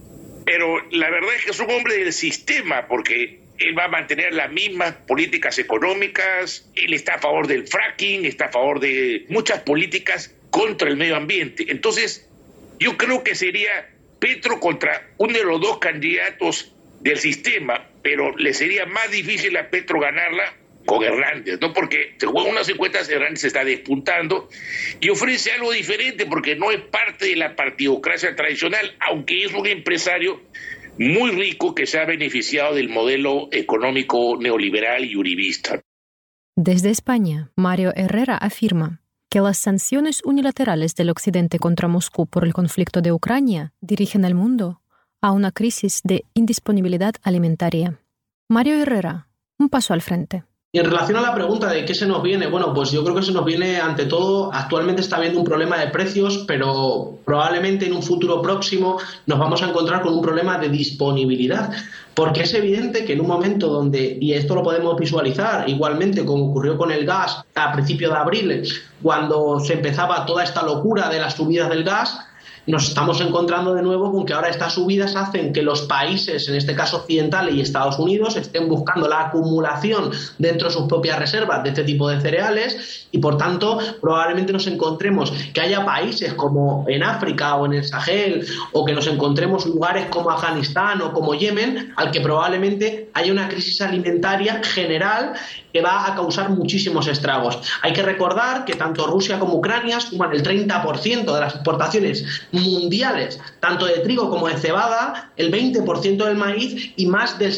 Speaker 9: pero la verdad es que es un hombre del sistema, porque él va a mantener las mismas políticas económicas, él está a favor del fracking, está a favor de muchas políticas contra el medio ambiente. Entonces, yo creo que sería Petro contra uno de los dos candidatos del sistema, pero le sería más difícil a Petro ganarla con Hernández, ¿no? Porque según unas encuestas Hernández se está despuntando y ofrece algo diferente porque no es parte de la partidocracia tradicional, aunque es un empresario muy rico que se ha beneficiado del modelo económico neoliberal y uribista.
Speaker 8: Desde España, Mario Herrera afirma que las sanciones unilaterales del Occidente contra Moscú por el conflicto de Ucrania dirigen al mundo a una crisis de indisponibilidad alimentaria. Mario Herrera, un paso al frente.
Speaker 10: Y en relación a la pregunta de qué se nos viene, bueno, pues yo creo que se nos viene ante todo, actualmente está habiendo un problema de precios, pero probablemente en un futuro próximo nos vamos a encontrar con un problema de disponibilidad. Porque es evidente que en un momento donde, y esto lo podemos visualizar igualmente como ocurrió con el gas a principios de abril, cuando se empezaba toda esta locura de las subidas del gas, nos estamos encontrando de nuevo con que ahora estas subidas hacen que los países, en este caso occidentales y Estados Unidos, estén buscando la acumulación dentro de sus propias reservas de este tipo de cereales y, por tanto, probablemente nos encontremos que haya países como en África o en el Sahel o que nos encontremos lugares como Afganistán o como Yemen, al que probablemente haya una crisis alimentaria general que va a causar muchísimos estragos. Hay que recordar que tanto Rusia como Ucrania suman el 30% de las exportaciones mundiales, tanto de trigo como de cebada, el 20% del maíz y más del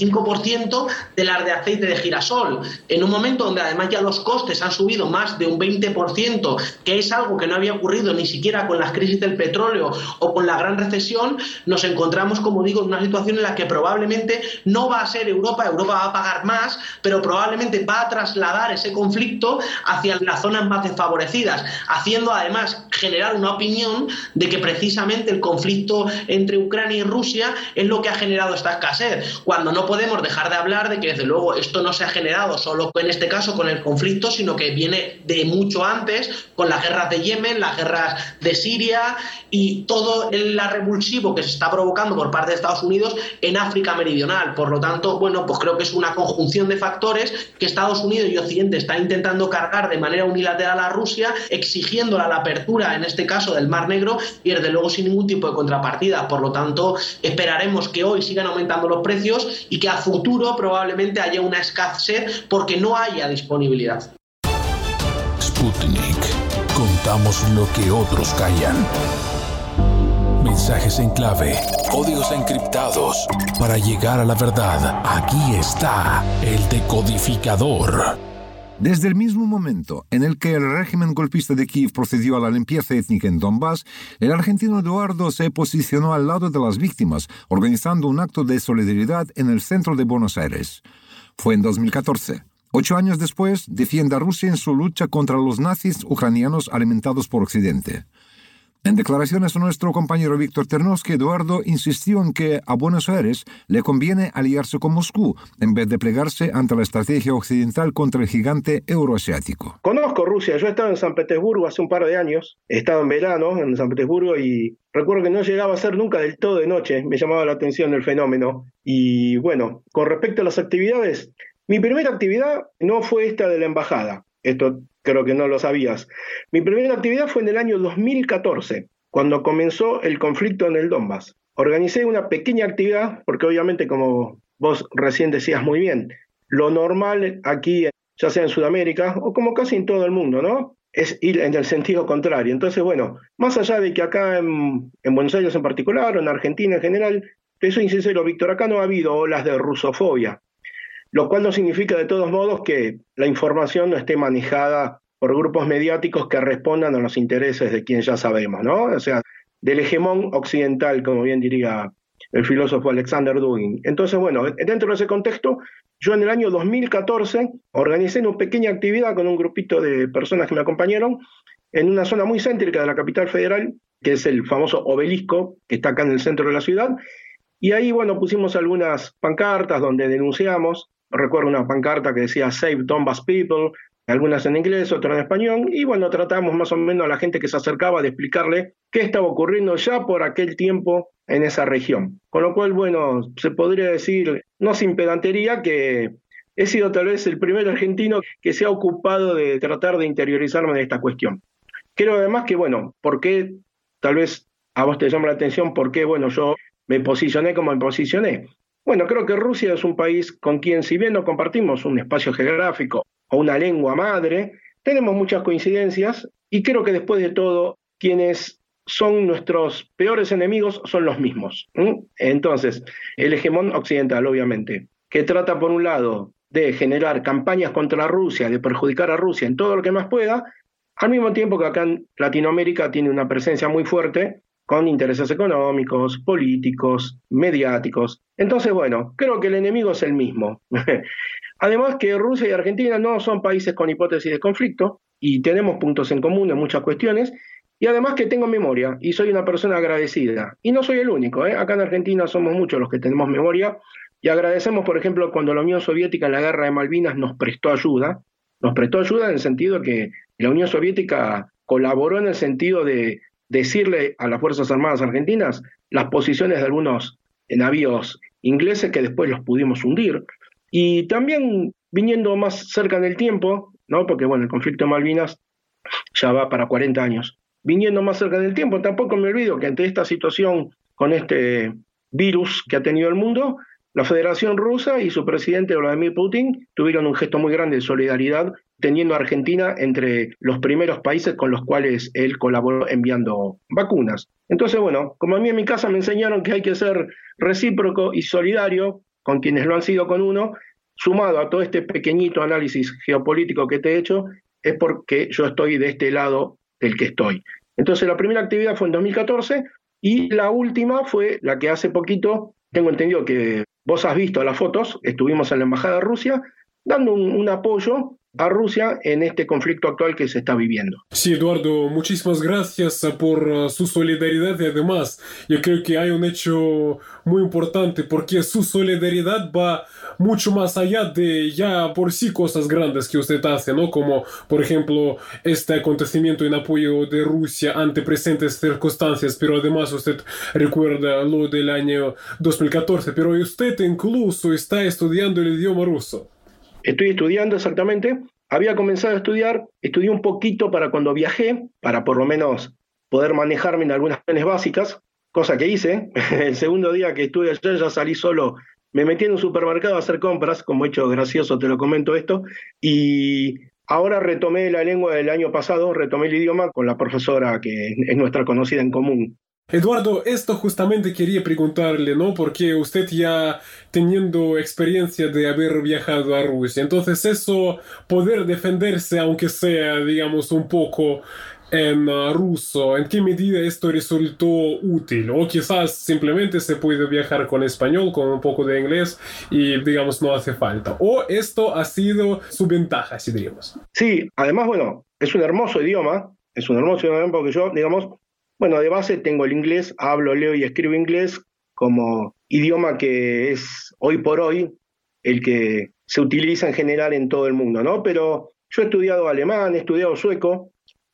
Speaker 10: 75% de las de aceite de girasol. En un momento donde además ya los costes han subido más de un 20%, que es algo que no había ocurrido ni siquiera con las crisis del petróleo o con la gran recesión, nos encontramos, como digo, en una situación en la que probablemente no va a ser Europa va a pagar más, pero probablemente va a trasladar ese conflicto hacia las zonas más desfavorecidas, haciendo además generar una opinión de que precisamente el conflicto entre Ucrania y Rusia es lo que ha generado esta escasez, cuando no podemos dejar de hablar de que desde luego esto no se ha generado solo en este caso con el conflicto, sino que viene de mucho antes, con las guerras de Yemen, las guerras de Siria y todo el revulsivo que se está provocando por parte de Estados Unidos en África meridional. Por lo tanto, bueno, pues creo que es una conjunción de factores que Estados Unidos y Occidente están intentando cargar de manera unilateral a Rusia, exigiéndola la apertura, en este caso, del Mar Negro, y desde luego sin ningún tipo de contrapartida. Por lo tanto, esperaremos que hoy sigan aumentando los precios y que a futuro probablemente haya una escasez porque no haya disponibilidad.
Speaker 6: Sputnik. Contamos lo que otros callan. Mensajes en clave, códigos encriptados. Para llegar a la verdad, aquí está el decodificador.
Speaker 3: Desde el mismo momento en el que el régimen golpista de Kiev procedió a la limpieza étnica en Donbass, el argentino Eduardo se posicionó al lado de las víctimas, organizando un acto de solidaridad en el centro de Buenos Aires. Fue en 2014. 8 años después, defiende a Rusia en su lucha contra los nazis ucranianos alimentados por Occidente. En declaraciones a nuestro compañero Víctor Ternovsky, Eduardo insistió en que a Buenos Aires le conviene aliarse con Moscú en vez de plegarse ante la estrategia occidental contra el gigante euroasiático.
Speaker 11: Conozco Rusia, yo he estado en San Petersburgo hace un par de años, he estado en verano en San Petersburgo y recuerdo que no llegaba a ser nunca del todo de noche, me llamaba la atención el fenómeno. Y bueno, con respecto a las actividades, mi primera actividad no fue esta de la embajada, esto creo que no lo sabías. Mi primera actividad fue en el año 2014, cuando comenzó el conflicto en el Donbass. Organicé una pequeña actividad, porque obviamente, como vos recién decías muy bien, lo normal aquí, ya sea en Sudamérica, o como casi en todo el mundo, ¿no?, es ir en el sentido contrario. Entonces, bueno, más allá de que acá en Buenos Aires en particular, o en Argentina en general, te soy sincero, Víctor, acá no ha habido olas de rusofobia, lo cual no significa de todos modos que la información no esté manejada por grupos mediáticos que respondan a los intereses de quien ya sabemos, ¿no? O sea, del hegemón occidental, como bien diría el filósofo Alexander Dugin. Entonces, bueno, dentro de ese contexto, yo en el año 2014 organicé una pequeña actividad con un grupito de personas que me acompañaron en una zona muy céntrica de la capital federal, que es el famoso obelisco, que está acá en el centro de la ciudad, y ahí, bueno, pusimos algunas pancartas donde denunciamos. Recuerdo una pancarta que decía Save Donbass People, algunas en inglés, otras en español, y bueno, tratamos más o menos a la gente que se acercaba de explicarle qué estaba ocurriendo ya por aquel tiempo en esa región. Con lo cual, bueno, se podría decir, no sin pedantería, que he sido tal vez el primer argentino que se ha ocupado de tratar de interiorizarme de esta cuestión. Creo además que, bueno, ¿por qué tal vez a vos te llama la atención por qué, bueno, yo me posicioné como me posicioné? Bueno, creo que Rusia es un país con quien, si bien no compartimos un espacio geográfico o una lengua madre, tenemos muchas coincidencias y creo que después de todo, quienes son nuestros peores enemigos son los mismos. Entonces, el hegemón occidental, obviamente, que trata por un lado de generar campañas contra Rusia, de perjudicar a Rusia en todo lo que más pueda, al mismo tiempo que acá en Latinoamérica tiene una presencia muy fuerte con intereses económicos, políticos, mediáticos. Entonces, bueno, creo que el enemigo es el mismo. Además que Rusia y Argentina no son países con hipótesis de conflicto y tenemos puntos en común en muchas cuestiones, y además que tengo memoria y soy una persona agradecida. Y no soy el único, acá en Argentina somos muchos los que tenemos memoria y agradecemos, por ejemplo, cuando la Unión Soviética en la Guerra de Malvinas nos prestó ayuda en el sentido que la Unión Soviética colaboró en el sentido de decirle a las Fuerzas Armadas argentinas las posiciones de algunos navíos ingleses que después los pudimos hundir. Y también viniendo más cerca en el tiempo, ¿no? Porque bueno, el conflicto de Malvinas ya va para 40 años. Viniendo más cerca en el tiempo, tampoco me olvido que ante esta situación con este virus que ha tenido el mundo, la Federación Rusa y su presidente Vladimir Putin tuvieron un gesto muy grande de solidaridad, teniendo a Argentina entre los primeros países con los cuales él colaboró enviando vacunas. Entonces, bueno, como a mí en mi casa me enseñaron que hay que ser recíproco y solidario con quienes lo han sido con uno, sumado a todo este pequeñito análisis geopolítico que te he hecho, es porque yo estoy de este lado del que estoy. Entonces, la primera actividad fue en 2014 y la última fue la que hace poquito, tengo entendido que vos has visto las fotos, estuvimos en la Embajada de Rusia dando un apoyo a Rusia en este conflicto actual que se está viviendo.
Speaker 12: Sí, Eduardo, muchísimas gracias por su solidaridad y además yo creo que hay un hecho muy importante porque su solidaridad va mucho más allá de ya por sí cosas grandes que usted hace, ¿no? Como, por ejemplo, este acontecimiento en apoyo de Rusia ante presentes circunstancias, pero además usted recuerda lo del año 2014, pero usted incluso está estudiando el idioma ruso.
Speaker 11: Estoy estudiando exactamente, había comenzado a estudiar, estudié un poquito para cuando viajé, para por lo menos poder manejarme en algunas cuestiones básicas, cosa que hice. El segundo día que estuve allá ya salí solo, me metí en un supermercado a hacer compras, como hecho gracioso te lo comento esto, y ahora retomé la lengua del año pasado, retomé el idioma con la profesora que es nuestra conocida en común.
Speaker 12: Eduardo, esto justamente quería preguntarle, ¿no? Porque usted ya teniendo experiencia de haber viajado a Rusia, entonces eso, poder defenderse, aunque sea, digamos, un poco en ruso, ¿en qué medida esto resultó útil? O quizás simplemente se puede viajar con español, con un poco de inglés y, digamos, no hace falta. O esto ha sido su ventaja, si diríamos.
Speaker 11: Sí, además, bueno, es un hermoso idioma porque yo, digamos, bueno, de base tengo el inglés, hablo, leo y escribo inglés como idioma que es hoy por hoy el que se utiliza en general en todo el mundo, ¿no? Pero yo he estudiado alemán, he estudiado sueco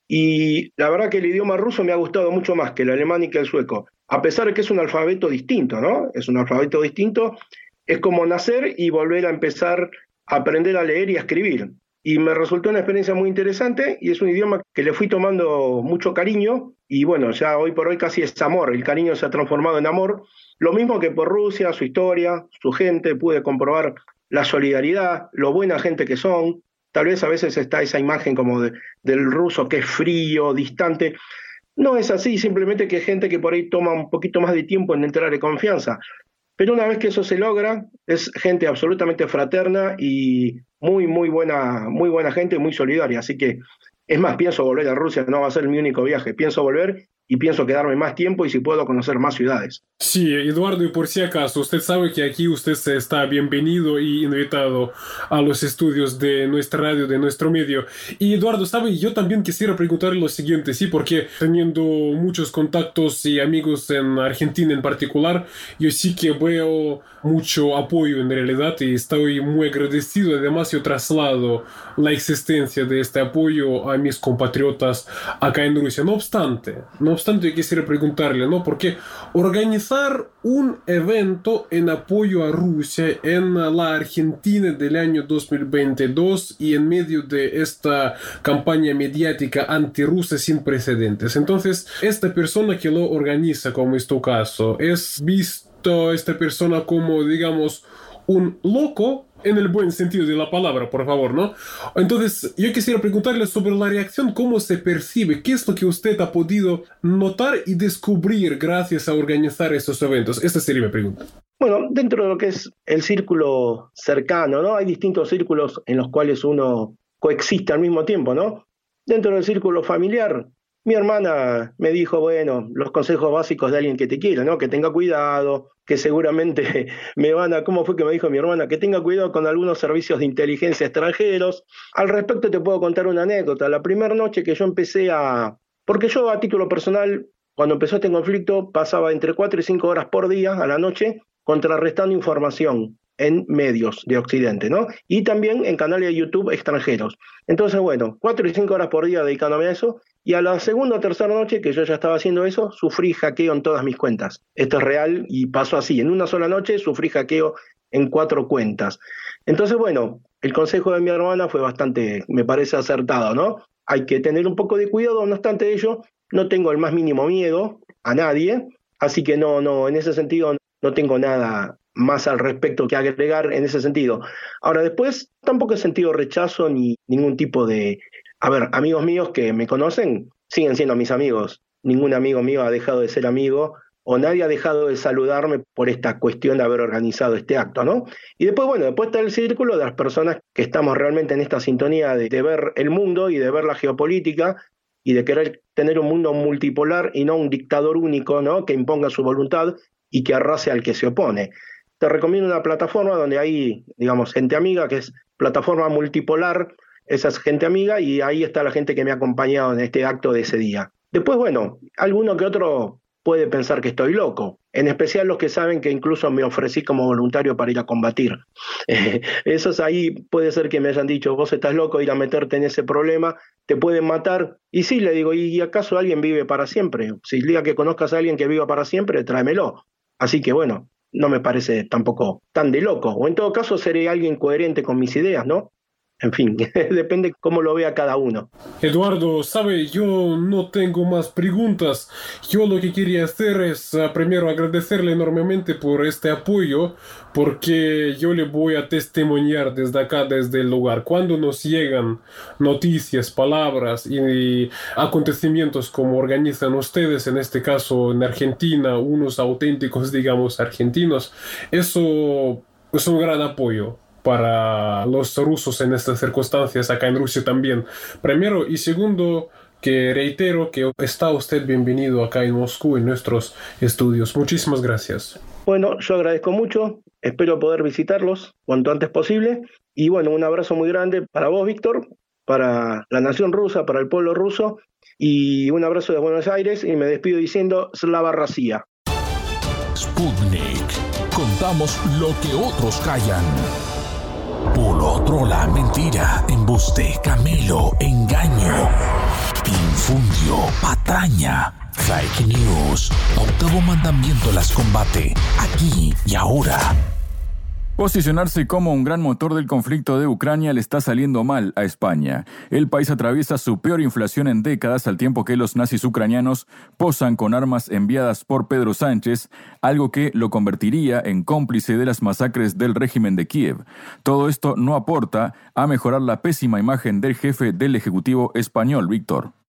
Speaker 11: y la verdad que el idioma ruso me ha gustado mucho más que el alemán y que el sueco, a pesar de que es un alfabeto distinto, ¿no? Es un alfabeto distinto, es como nacer y volver a empezar a aprender a leer y a escribir. Y me resultó una experiencia muy interesante y es un idioma que le fui tomando mucho cariño y bueno, ya hoy por hoy casi es amor, el cariño se ha transformado en amor, lo mismo que por Rusia, su historia, su gente, pude comprobar la solidaridad, lo buena gente que son, tal vez a veces está esa imagen como del ruso que es frío, distante, no es así, simplemente que es gente que por ahí toma un poquito más de tiempo en entrar en confianza, pero una vez que eso se logra, es gente absolutamente fraterna y muy buena gente, muy solidaria. Así que, es más, pienso volver a Rusia, no va a ser mi único viaje. Pienso volver y pienso quedarme más tiempo y si puedo conocer más ciudades.
Speaker 12: Sí, Eduardo, y por si acaso, usted sabe que aquí usted está bienvenido y invitado a los estudios de nuestra radio, de nuestro medio. Y Eduardo, sabe, yo también quisiera preguntarle lo siguiente, sí, porque teniendo muchos contactos y amigos en Argentina en particular, yo sí que veo mucho apoyo en realidad y estoy muy agradecido. Además, yo traslado la existencia de este apoyo a mis compatriotas acá en Rusia. No obstante, yo quisiera preguntarle, ¿no? Porque organizar un evento en apoyo a Rusia en la Argentina del año 2022 y en medio de esta campaña mediática antirrusa sin precedentes. Entonces, esta persona que lo organiza, como es tu caso, ¿es visto esta persona como, digamos, un loco? En el buen sentido de la palabra, por favor, ¿no? Entonces, yo quisiera preguntarle sobre la reacción, cómo se percibe, qué es lo que usted ha podido notar y descubrir gracias a organizar estos eventos. Esta sería mi pregunta.
Speaker 11: Bueno, dentro de lo que es el círculo cercano, ¿no? Hay distintos círculos en los cuales uno coexiste al mismo tiempo, ¿no? Dentro del círculo familiar, mi hermana me dijo, bueno, los consejos básicos de alguien que te quiere, ¿no? Que tenga cuidado, que seguramente ¿cómo fue que me dijo mi hermana? Que tenga cuidado con algunos servicios de inteligencia extranjeros. Al respecto te puedo contar una anécdota. La primera noche que yo porque yo a título personal, cuando empezó este conflicto, pasaba entre 4 y 5 horas por día a la noche contrarrestando información en medios de Occidente, ¿no? Y también en canales de YouTube extranjeros. Entonces, bueno, 4 y 5 horas por día dedicándome a eso, y a la segunda o tercera noche que yo ya estaba haciendo eso, sufrí hackeo en todas mis cuentas. Esto es real y pasó así. En una sola noche sufrí hackeo en 4 cuentas. Entonces, bueno, el consejo de mi hermana fue bastante, me parece acertado, ¿no? Hay que tener un poco de cuidado, no obstante ello, no tengo el más mínimo miedo a nadie, así que no, en ese sentido no tengo nada más al respecto que agregar en ese sentido. Ahora, después tampoco he sentido rechazo ni ningún tipo de... A ver, amigos míos que me conocen siguen siendo mis amigos. Ningún amigo mío ha dejado de ser amigo o nadie ha dejado de saludarme por esta cuestión de haber organizado este acto, ¿no? Y después, bueno, después está el círculo de las personas que estamos realmente en esta sintonía de ver el mundo y de ver la geopolítica y de querer tener un mundo multipolar y no un dictador único, ¿no? Que imponga su voluntad y que arrase al que se opone. Te recomiendo una plataforma donde hay, digamos, gente amiga, que es plataforma multipolar. Esa es gente amiga y ahí está la gente que me ha acompañado en este acto de ese día. Después, bueno, alguno que otro puede pensar que estoy loco, en especial los que saben que incluso me ofrecí como voluntario para ir a combatir. Esos ahí puede ser que me hayan dicho, vos estás loco, ir a meterte en ese problema, te pueden matar. Y sí, le digo, ¿y acaso alguien vive para siempre? Si el día que conozcas a alguien que viva para siempre, tráemelo. Así que bueno, no me parece tampoco tan de loco. O en todo caso seré alguien coherente con mis ideas, ¿no? En fin, depende cómo lo vea cada uno.
Speaker 12: Eduardo, sabe, yo no tengo más preguntas. Yo lo que quería hacer es primero agradecerle enormemente por este apoyo, porque yo le voy a testimoniar desde acá, desde el lugar. Cuando nos llegan noticias, palabras y acontecimientos como organizan ustedes, en este caso en Argentina, unos auténticos, digamos, argentinos, eso es un gran apoyo para los rusos en estas circunstancias, acá en Rusia también. Primero y segundo, que reitero que está usted bienvenido acá en Moscú, en nuestros estudios. Muchísimas gracias.
Speaker 11: Bueno, yo agradezco mucho, espero poder visitarlos cuanto antes posible. Y bueno, un abrazo muy grande para vos, Víctor, para la nación rusa, para el pueblo ruso, y un abrazo de Buenos Aires, y me despido diciendo Slava Rossiya.
Speaker 6: Sputnik. Contamos lo que otros callan. Bulo, trola, mentira, embuste, camelo, engaño, infundio, patraña, fake news. Octavo mandamiento las combate, aquí y ahora.
Speaker 2: Posicionarse como un gran motor del conflicto de Ucrania le está saliendo mal a España. El país atraviesa su peor inflación en décadas al tiempo que los nazis ucranianos posan con armas enviadas por Pedro Sánchez, algo que lo convertiría en cómplice de las masacres del régimen de Kiev. Todo esto no aporta a mejorar la pésima imagen del jefe del Ejecutivo español, Víctor.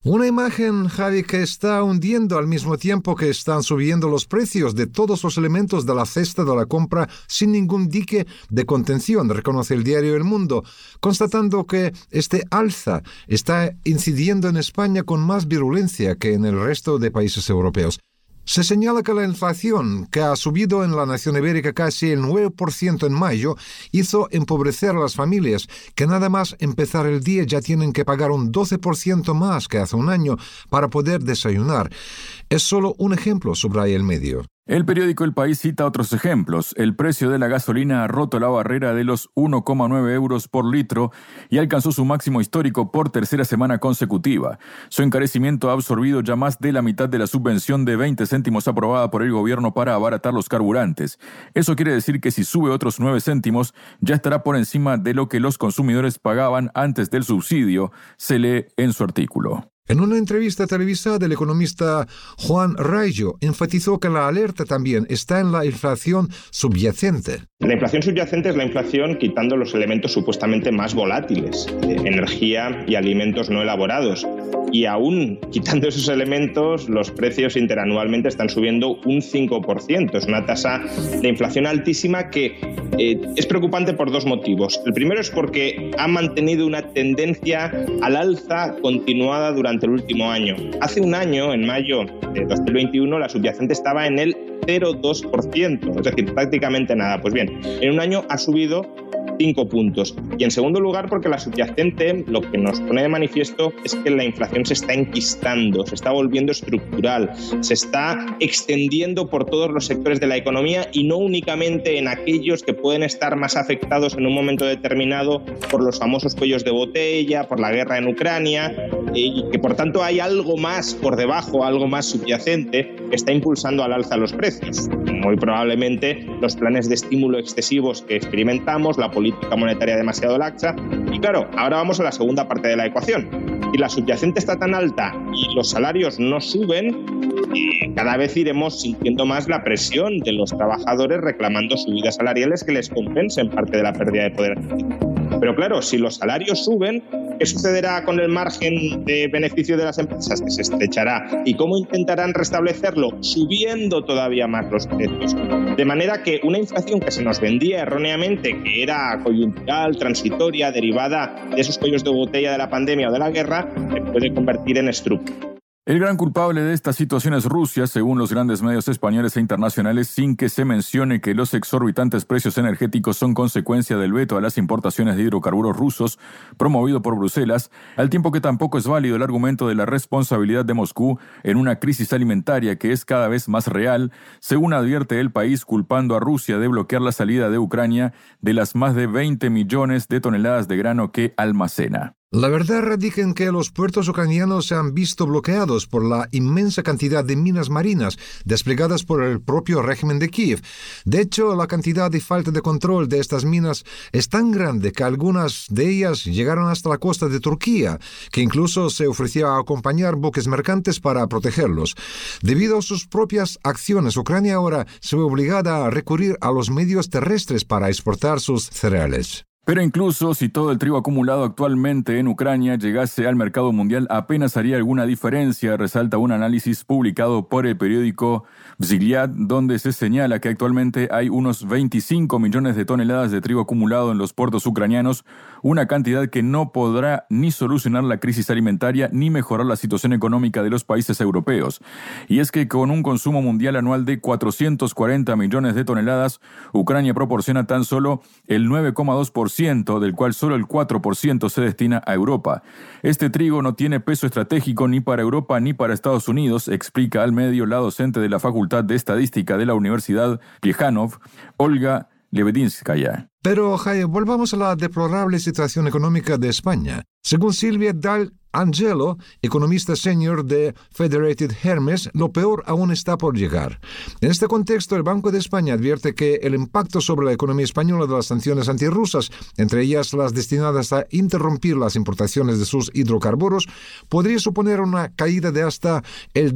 Speaker 3: Una imagen, Javi, que está hundiendo al mismo tiempo que están subiendo los precios de todos los elementos de la cesta de la compra sin ningún dique de contención, reconoce el diario El Mundo, constatando que este alza está incidiendo en España con más virulencia que en el resto de países europeos. Se señala que la inflación, que ha subido en la nación ibérica casi el 9% en mayo, hizo empobrecer a las familias, que nada más empezar el día ya tienen que pagar un 12% más que hace un año para poder desayunar. Es solo un ejemplo, subraya el medio.
Speaker 2: El periódico El País cita otros ejemplos. El precio de la gasolina ha roto la barrera de los 1,9 euros por litro y alcanzó su máximo histórico por tercera semana consecutiva. Su encarecimiento ha absorbido ya más de la mitad de la subvención de 20 céntimos aprobada por el gobierno para abaratar los carburantes. Eso quiere decir que si sube otros 9 céntimos, ya estará por encima de lo que los consumidores pagaban antes del subsidio, se lee en su artículo.
Speaker 3: En una entrevista televisada, el economista Juan Rayo enfatizó que la alerta también está en la inflación subyacente.
Speaker 13: La inflación subyacente es la inflación quitando los elementos supuestamente más volátiles, energía y alimentos no elaborados. Y aún quitando esos elementos, los precios interanualmente están subiendo un 5%. Es una tasa de inflación altísima que es preocupante por dos motivos. El primero es porque ha mantenido una tendencia al alza continuada durante el último año. Hace un año, en mayo de 2021, la subyacente estaba en el 0,2%, es decir, prácticamente nada. Pues bien, en un año ha subido 5 puntos. Y en segundo lugar, porque la subyacente lo que nos pone de manifiesto es que la inflación se está enquistando, se está volviendo estructural, se está extendiendo por todos los sectores de la economía y no únicamente en aquellos que pueden estar más afectados en un momento determinado por los famosos cuellos de botella, por la guerra en Ucrania, y que por tanto hay algo más por debajo, algo más subyacente que está impulsando al alza los precios. Muy probablemente los planes de estímulo excesivos que experimentamos, la política monetaria demasiado laxa. Y claro, ahora vamos a la segunda parte de la ecuación. Si la subyacente está tan alta y los salarios no suben, cada vez iremos sintiendo más la presión de los trabajadores reclamando subidas salariales que les compensen parte de la pérdida de poder adquisitivo. Pero claro, si los salarios suben, ¿qué sucederá con el margen de beneficio de las empresas? Que se estrechará. ¿Y cómo intentarán restablecerlo? Subiendo todavía más los precios. De manera que una inflación que se nos vendía erróneamente, que era coyuntural, transitoria, derivada de esos cuellos de botella de la pandemia o de la guerra, se puede convertir en estructura.
Speaker 2: El gran culpable de esta situación es Rusia, según los grandes medios españoles e internacionales, sin que se mencione que los exorbitantes precios energéticos son consecuencia del veto a las importaciones de hidrocarburos rusos promovido por Bruselas, al tiempo que tampoco es válido el argumento de la responsabilidad de Moscú en una crisis alimentaria que es cada vez más real, según advierte el país culpando a Rusia de bloquear la salida de Ucrania de las más de 20 millones de toneladas de grano que almacena.
Speaker 3: La verdad radica en que los puertos ucranianos se han visto bloqueados por la inmensa cantidad de minas marinas desplegadas por el propio régimen de Kiev. De hecho, la cantidad y falta de control de estas minas es tan grande que algunas de ellas llegaron hasta la costa de Turquía, que incluso se ofrecía a acompañar buques mercantes para protegerlos. Debido a sus propias acciones, Ucrania ahora se ve obligada a recurrir a los medios terrestres para exportar sus cereales.
Speaker 2: Pero incluso si todo el trigo acumulado actualmente en Ucrania llegase al mercado mundial, apenas haría alguna diferencia, resalta un análisis publicado por el periódico Vzgliad, donde se señala que actualmente hay unos 25 millones de toneladas de trigo acumulado en los puertos ucranianos, una cantidad que no podrá ni solucionar la crisis alimentaria ni mejorar la situación económica de los países europeos. Y es que con un consumo mundial anual de 440 millones de toneladas, Ucrania proporciona tan solo el 9,2%, del cual solo el 4% se destina a Europa. Este trigo no tiene peso estratégico ni para Europa ni para Estados Unidos, explica al medio la docente de la Facultad de Estadística de la Universidad Plejánov, Olga Lebedinskaya.
Speaker 3: Pero, Jai, volvamos a la deplorable situación económica de España. Según Silvia Dal Angelo, economista senior de Federated Hermes, lo peor aún está por llegar. En este contexto, el Banco de España advierte que el impacto sobre la economía española de las sanciones antirrusas, entre ellas las destinadas a interrumpir las importaciones de sus hidrocarburos, podría suponer una caída de hasta el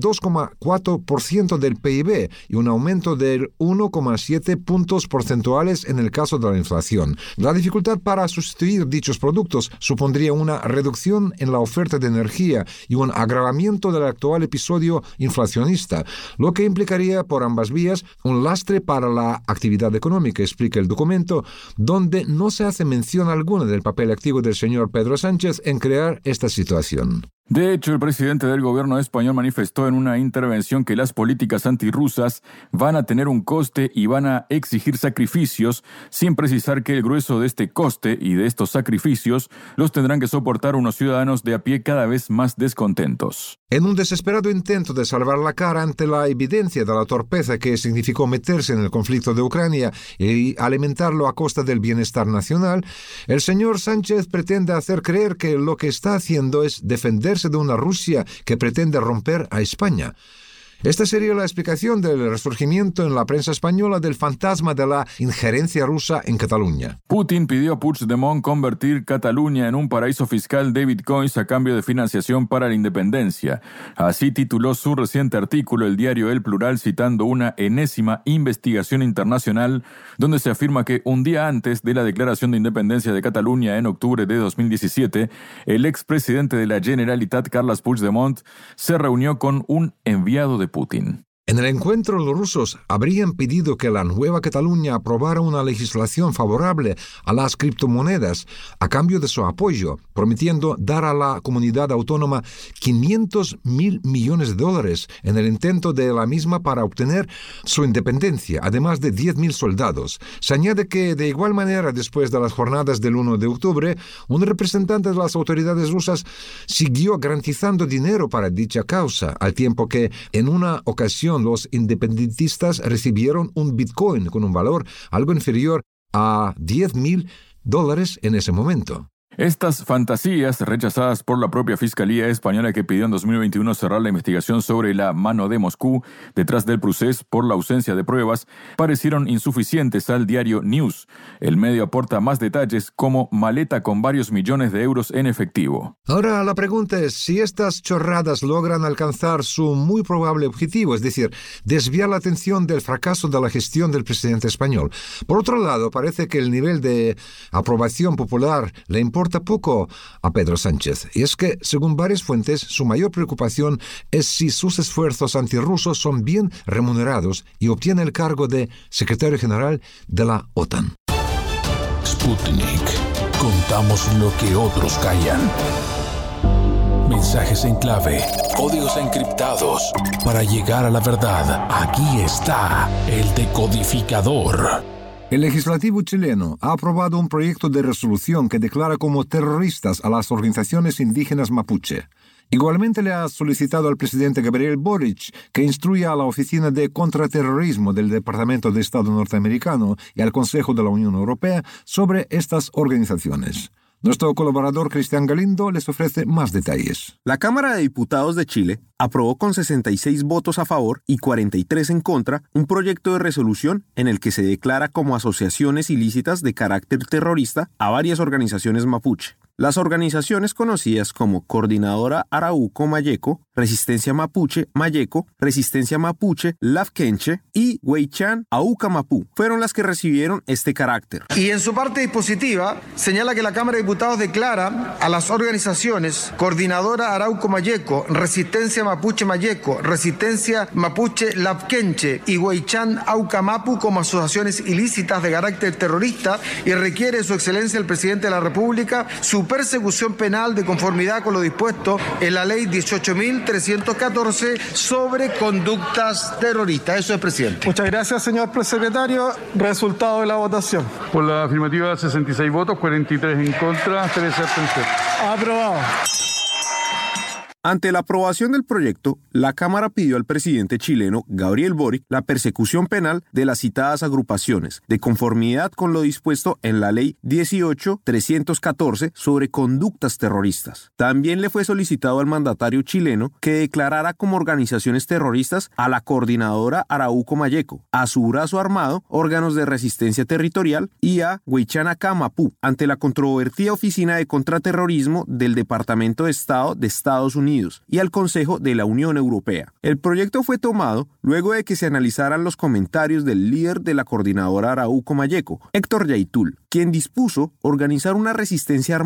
Speaker 3: 2,4% del PIB y un aumento del 1,7 puntos porcentuales en el caso de la inflación. La dificultad para sustituir dichos productos supondría una reducción en la oferta oferta de energía y un agravamiento del actual episodio inflacionista, lo que implicaría por ambas vías un lastre para la actividad económica, explica el documento, donde no se hace mención alguna del papel activo del señor Pedro Sánchez en crear esta situación.
Speaker 2: De hecho, el presidente del gobierno español manifestó en una intervención que las políticas antirrusas van a tener un coste y van a exigir sacrificios, sin precisar que el grueso de este coste y de estos sacrificios los tendrán que soportar unos ciudadanos de a pie cada vez más descontentos.
Speaker 3: En un desesperado intento de salvar la cara ante la evidencia de la torpeza que significó meterse en el conflicto de Ucrania y alimentarlo a costa del bienestar nacional, el señor Sánchez pretende hacer creer que lo que está haciendo es defenderse de una Rusia que pretende romper a España. Esta sería la explicación del resurgimiento en la prensa española del fantasma de la injerencia rusa en Cataluña.
Speaker 2: Putin pidió a Puigdemont convertir Cataluña en un paraíso fiscal de bitcoins a cambio de financiación para la independencia. Así tituló su reciente artículo el diario El Plural, citando una enésima investigación internacional donde se afirma que un día antes de la declaración de independencia de Cataluña en octubre de 2017, el expresidente de la Generalitat, Carles Puigdemont, se reunió con un enviado de Putin.
Speaker 3: En el encuentro, los rusos habrían pedido que la nueva Cataluña aprobara una legislación favorable a las criptomonedas a cambio de su apoyo, prometiendo dar a la comunidad autónoma 500.000 millones de dólares en el intento de la misma para obtener su independencia, además de 10.000 soldados. Se añade que, de igual manera, después de las jornadas del 1 de octubre, un representante de las autoridades rusas siguió garantizando dinero para dicha causa, al tiempo que, en una ocasión, los independentistas recibieron un bitcoin con un valor algo inferior a $10.000 en ese momento.
Speaker 2: Estas fantasías, rechazadas por la propia Fiscalía Española que pidió en 2021 cerrar la investigación sobre la mano de Moscú detrás del procés por la ausencia de pruebas, parecieron insuficientes al diario News. El medio aporta más detalles como maleta con varios millones de euros en efectivo.
Speaker 3: Ahora la pregunta es si estas chorradas logran alcanzar su muy probable objetivo, es decir, desviar la atención del fracaso de la gestión del presidente español. Por otro lado, parece que el nivel de aprobación popular le importa poco a Pedro Sánchez, y es que, según varias fuentes, su mayor preocupación es si sus esfuerzos antirrusos son bien remunerados y obtiene el cargo de secretario general de la OTAN.
Speaker 6: Sputnik. Contamos lo que otros callan. Mensajes en clave, códigos encriptados. Para llegar a la verdad, aquí está el decodificador.
Speaker 3: El legislativo chileno ha aprobado un proyecto de resolución que declara como terroristas a las organizaciones indígenas mapuche. Igualmente le ha solicitado al presidente Gabriel Boric que instruya a la Oficina de Contraterrorismo del Departamento de Estado norteamericano y al Consejo de la Unión Europea sobre estas organizaciones. Nuestro colaborador Cristian Galindo les ofrece más detalles.
Speaker 14: La Cámara de Diputados de Chile aprobó con 66 votos a favor y 43 en contra un proyecto de resolución en el que se declara como asociaciones ilícitas de carácter terrorista a varias organizaciones mapuche. Las organizaciones conocidas como Coordinadora Arauco Mayeco, Resistencia Mapuche Mayeco, Resistencia Mapuche Lafkenche y Huaychán Auca Mapú fueron las que recibieron este carácter.
Speaker 15: Y en su parte dispositiva señala que la Cámara de Diputados declara a las organizaciones Coordinadora Arauco Mayeco, Resistencia Mapuche Mayeco, Resistencia Mapuche Lafkenche y Huaychán Auca Mapú como asociaciones ilícitas de carácter terrorista y requiere de su excelencia el presidente de la República su persecución penal de conformidad con lo dispuesto en la ley 18.314 sobre conductas terroristas. Eso es, presidente.
Speaker 16: Muchas gracias, señor secretario. Resultado de la votación.
Speaker 17: Por la afirmativa, 66 votos, 43 en contra, 13 abstenciones.
Speaker 16: Aprobado.
Speaker 14: Ante la aprobación del proyecto, la Cámara pidió al presidente chileno Gabriel Boric la persecución penal de las citadas agrupaciones, de conformidad con lo dispuesto en la Ley 18.314 sobre conductas terroristas. También le fue solicitado al mandatario chileno que declarara como organizaciones terroristas a la Coordinadora Arauco Mayeco, a su brazo armado, órganos de resistencia territorial y a Huaychán Auca Mapú, ante la controvertida Oficina de Contraterrorismo del Departamento de Estado de Estados Unidos y al Consejo de la Unión Europea. El proyecto fue tomado luego de que se analizaran los comentarios del líder de la Coordinadora Arauco Mayeco, Héctor Yaitul, quien dispuso organizar una resistencia armada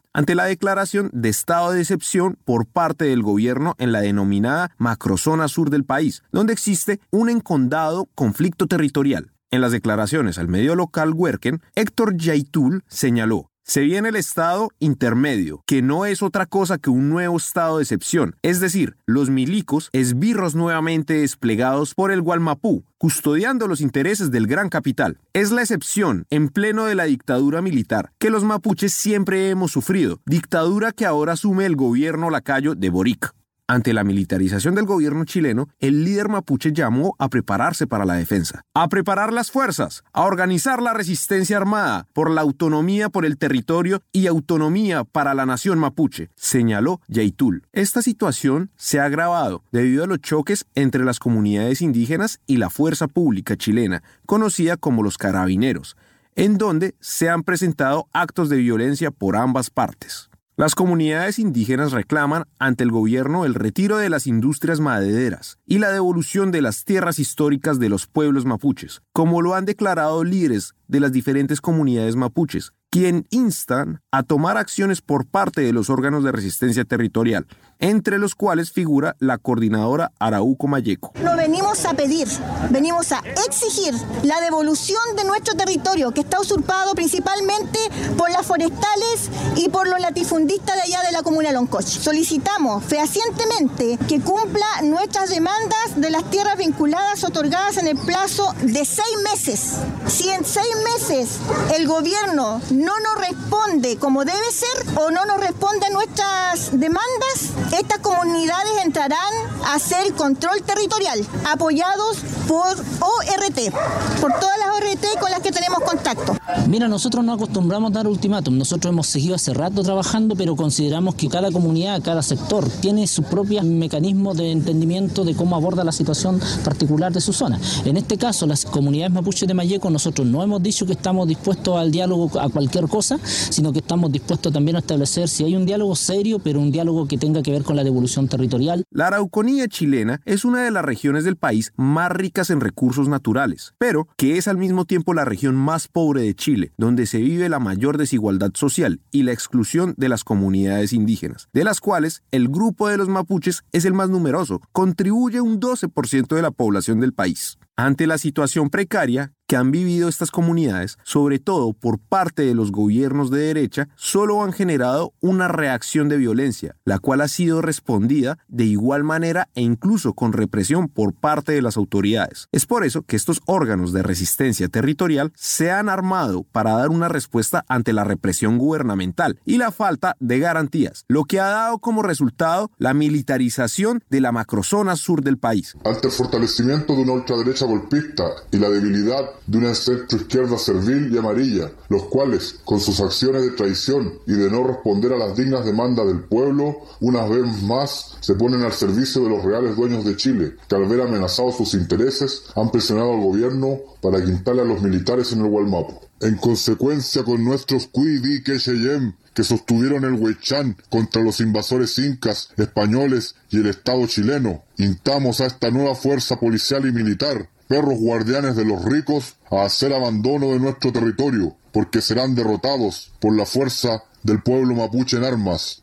Speaker 14: ante la declaración de estado de excepción por parte del gobierno en la denominada macrozona sur del país, donde existe un encondado conflicto territorial. En las declaraciones al medio local Werken, Héctor Yaitul señaló: se viene el estado intermedio, que no es otra cosa que un nuevo estado de excepción, es decir, los milicos, esbirros nuevamente desplegados por el Gualmapú, custodiando los intereses del gran capital. Es la excepción, en pleno de la dictadura militar, que los mapuches siempre hemos sufrido, dictadura que ahora asume el gobierno lacayo de Boric. Ante la militarización del gobierno chileno, el líder mapuche llamó a prepararse para la defensa, a preparar las fuerzas, a organizar la resistencia armada por la autonomía por el territorio y autonomía para la nación mapuche, señaló Yaitul. Esta situación se ha agravado debido a los choques entre las comunidades indígenas y la fuerza pública chilena, conocida como los carabineros, en donde se han presentado actos de violencia por ambas partes. Las comunidades indígenas reclaman ante el gobierno el retiro de las industrias madereras y la devolución de las tierras históricas de los pueblos mapuches, como lo han declarado líderes de las diferentes comunidades mapuches, quien instan a tomar acciones por parte de los órganos de resistencia territorial, entre los cuales figura la coordinadora Arauco Mayeco.
Speaker 18: No venimos a pedir, venimos a exigir la devolución de nuestro territorio, que está usurpado principalmente por las forestales y por los latifundistas de allá de la comuna de Loncoch. Solicitamos fehacientemente que cumpla nuestras demandas de las tierras vinculadas otorgadas en el plazo de 6 meses. Si en 6 meses el gobierno no nos responde como debe ser o no nos responde a nuestras demandas, estas comunidades entrarán a hacer control territorial, apoyados por ORT, por todas las ORT con las que tenemos contacto.
Speaker 19: Mira, nosotros no acostumbramos a dar ultimátum, nosotros hemos seguido hace rato trabajando, pero consideramos que cada comunidad, cada sector tiene sus propios mecanismos de entendimiento de cómo aborda la situación particular de su zona. En este caso, las comunidades mapuches de Mayeco, nosotros no hemos dicho que estamos dispuestos al diálogo a cualquier cosa, sino que estamos dispuestos también a establecer si hay un diálogo serio, pero un diálogo que tenga que ver con la devolución territorial.
Speaker 14: La Araucanía chilena es una de las regiones del país más ricas en recursos naturales, pero que es al mismo tiempo la región más pobre de Chile, donde se vive la mayor desigualdad social y la exclusión de las comunidades indígenas, de las cuales el grupo de los mapuches es el más numeroso, contribuye un 12% de la población del país. Ante la situación precaria que han vivido estas comunidades, sobre todo por parte de los gobiernos de derecha, solo han generado una reacción de violencia, la cual ha sido respondida de igual manera e incluso con represión por parte de las autoridades. Es por eso que estos órganos de resistencia territorial se han armado para dar una respuesta ante la represión gubernamental y la falta de garantías, lo que ha dado como resultado la militarización de la macrozona sur del país.
Speaker 20: Ante el fortalecimiento de una ultraderecha golpista y la debilidad de una centroizquierda servil y amarilla, los cuales, con sus acciones de traición y de no responder a las dignas demandas del pueblo, una vez más se ponen al servicio de los reales dueños de Chile, que al ver amenazados sus intereses, han presionado al gobierno para que instale a los militares en el Gualmapu. En consecuencia, con nuestros Cuidi Quecheyem, que sostuvieron el Huechán contra los invasores incas, españoles y el Estado chileno, instamos a esta nueva fuerza policial y militar, perros guardianes de los ricos, a hacer abandono de nuestro territorio, porque serán derrotados por la fuerza del pueblo mapuche en armas.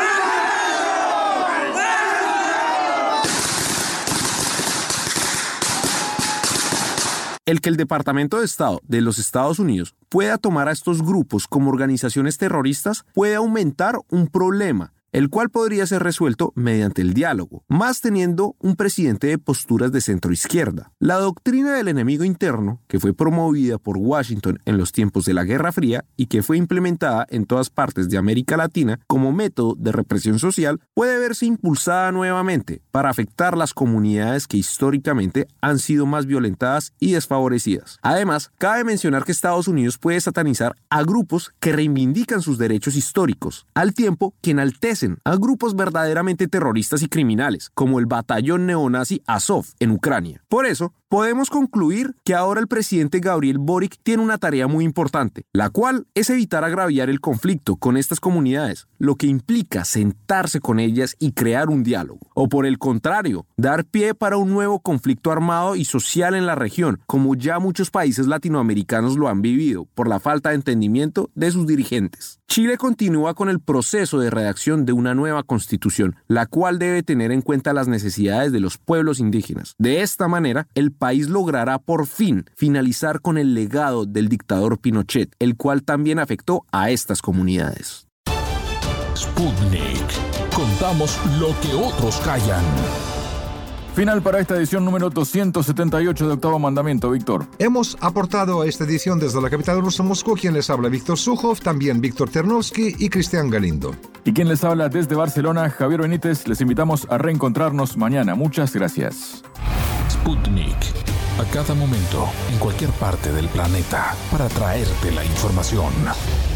Speaker 14: El que el Departamento de Estado de los Estados Unidos pueda tomar a estos grupos como organizaciones terroristas puede aumentar un problema, el cual podría ser resuelto mediante el diálogo, más teniendo un presidente de posturas de centroizquierda. La doctrina del enemigo interno, que fue promovida por Washington en los tiempos de la Guerra Fría y que fue implementada en todas partes de América Latina como método de represión social, puede verse impulsada nuevamente para afectar las comunidades que históricamente han sido más violentadas y desfavorecidas. Además, cabe mencionar que Estados Unidos puede satanizar a grupos que reivindican sus derechos históricos, al tiempo que enaltecen a grupos verdaderamente terroristas y criminales, como el batallón neonazi Azov en Ucrania. Por eso, podemos concluir que ahora el presidente Gabriel Boric tiene una tarea muy importante, la cual es evitar agraviar el conflicto con estas comunidades, lo que implica sentarse con ellas y crear un diálogo. O por el contrario, dar pie para un nuevo conflicto armado y social en la región, como ya muchos países latinoamericanos lo han vivido, por la falta de entendimiento de sus dirigentes. Chile continúa con el proceso de redacción de una nueva constitución, la cual debe tener en cuenta las necesidades de los pueblos indígenas. De esta manera, el país logrará por fin finalizar con el legado del dictador Pinochet, el cual también afectó a estas comunidades.
Speaker 6: Sputnik. Contamos lo que otros callan.
Speaker 2: Final para esta edición número 278 de Octavo Mandamiento, Víctor.
Speaker 3: Hemos aportado a esta edición desde la capital rusa, Moscú, quien les habla Víctor Sukhov, también Víctor Ternovsky y Cristian Galindo.
Speaker 2: Y quien les habla desde Barcelona, Javier Benítez. Les invitamos a reencontrarnos mañana. Muchas gracias.
Speaker 6: Sputnik. A cada momento, en cualquier parte del planeta, para traerte la información.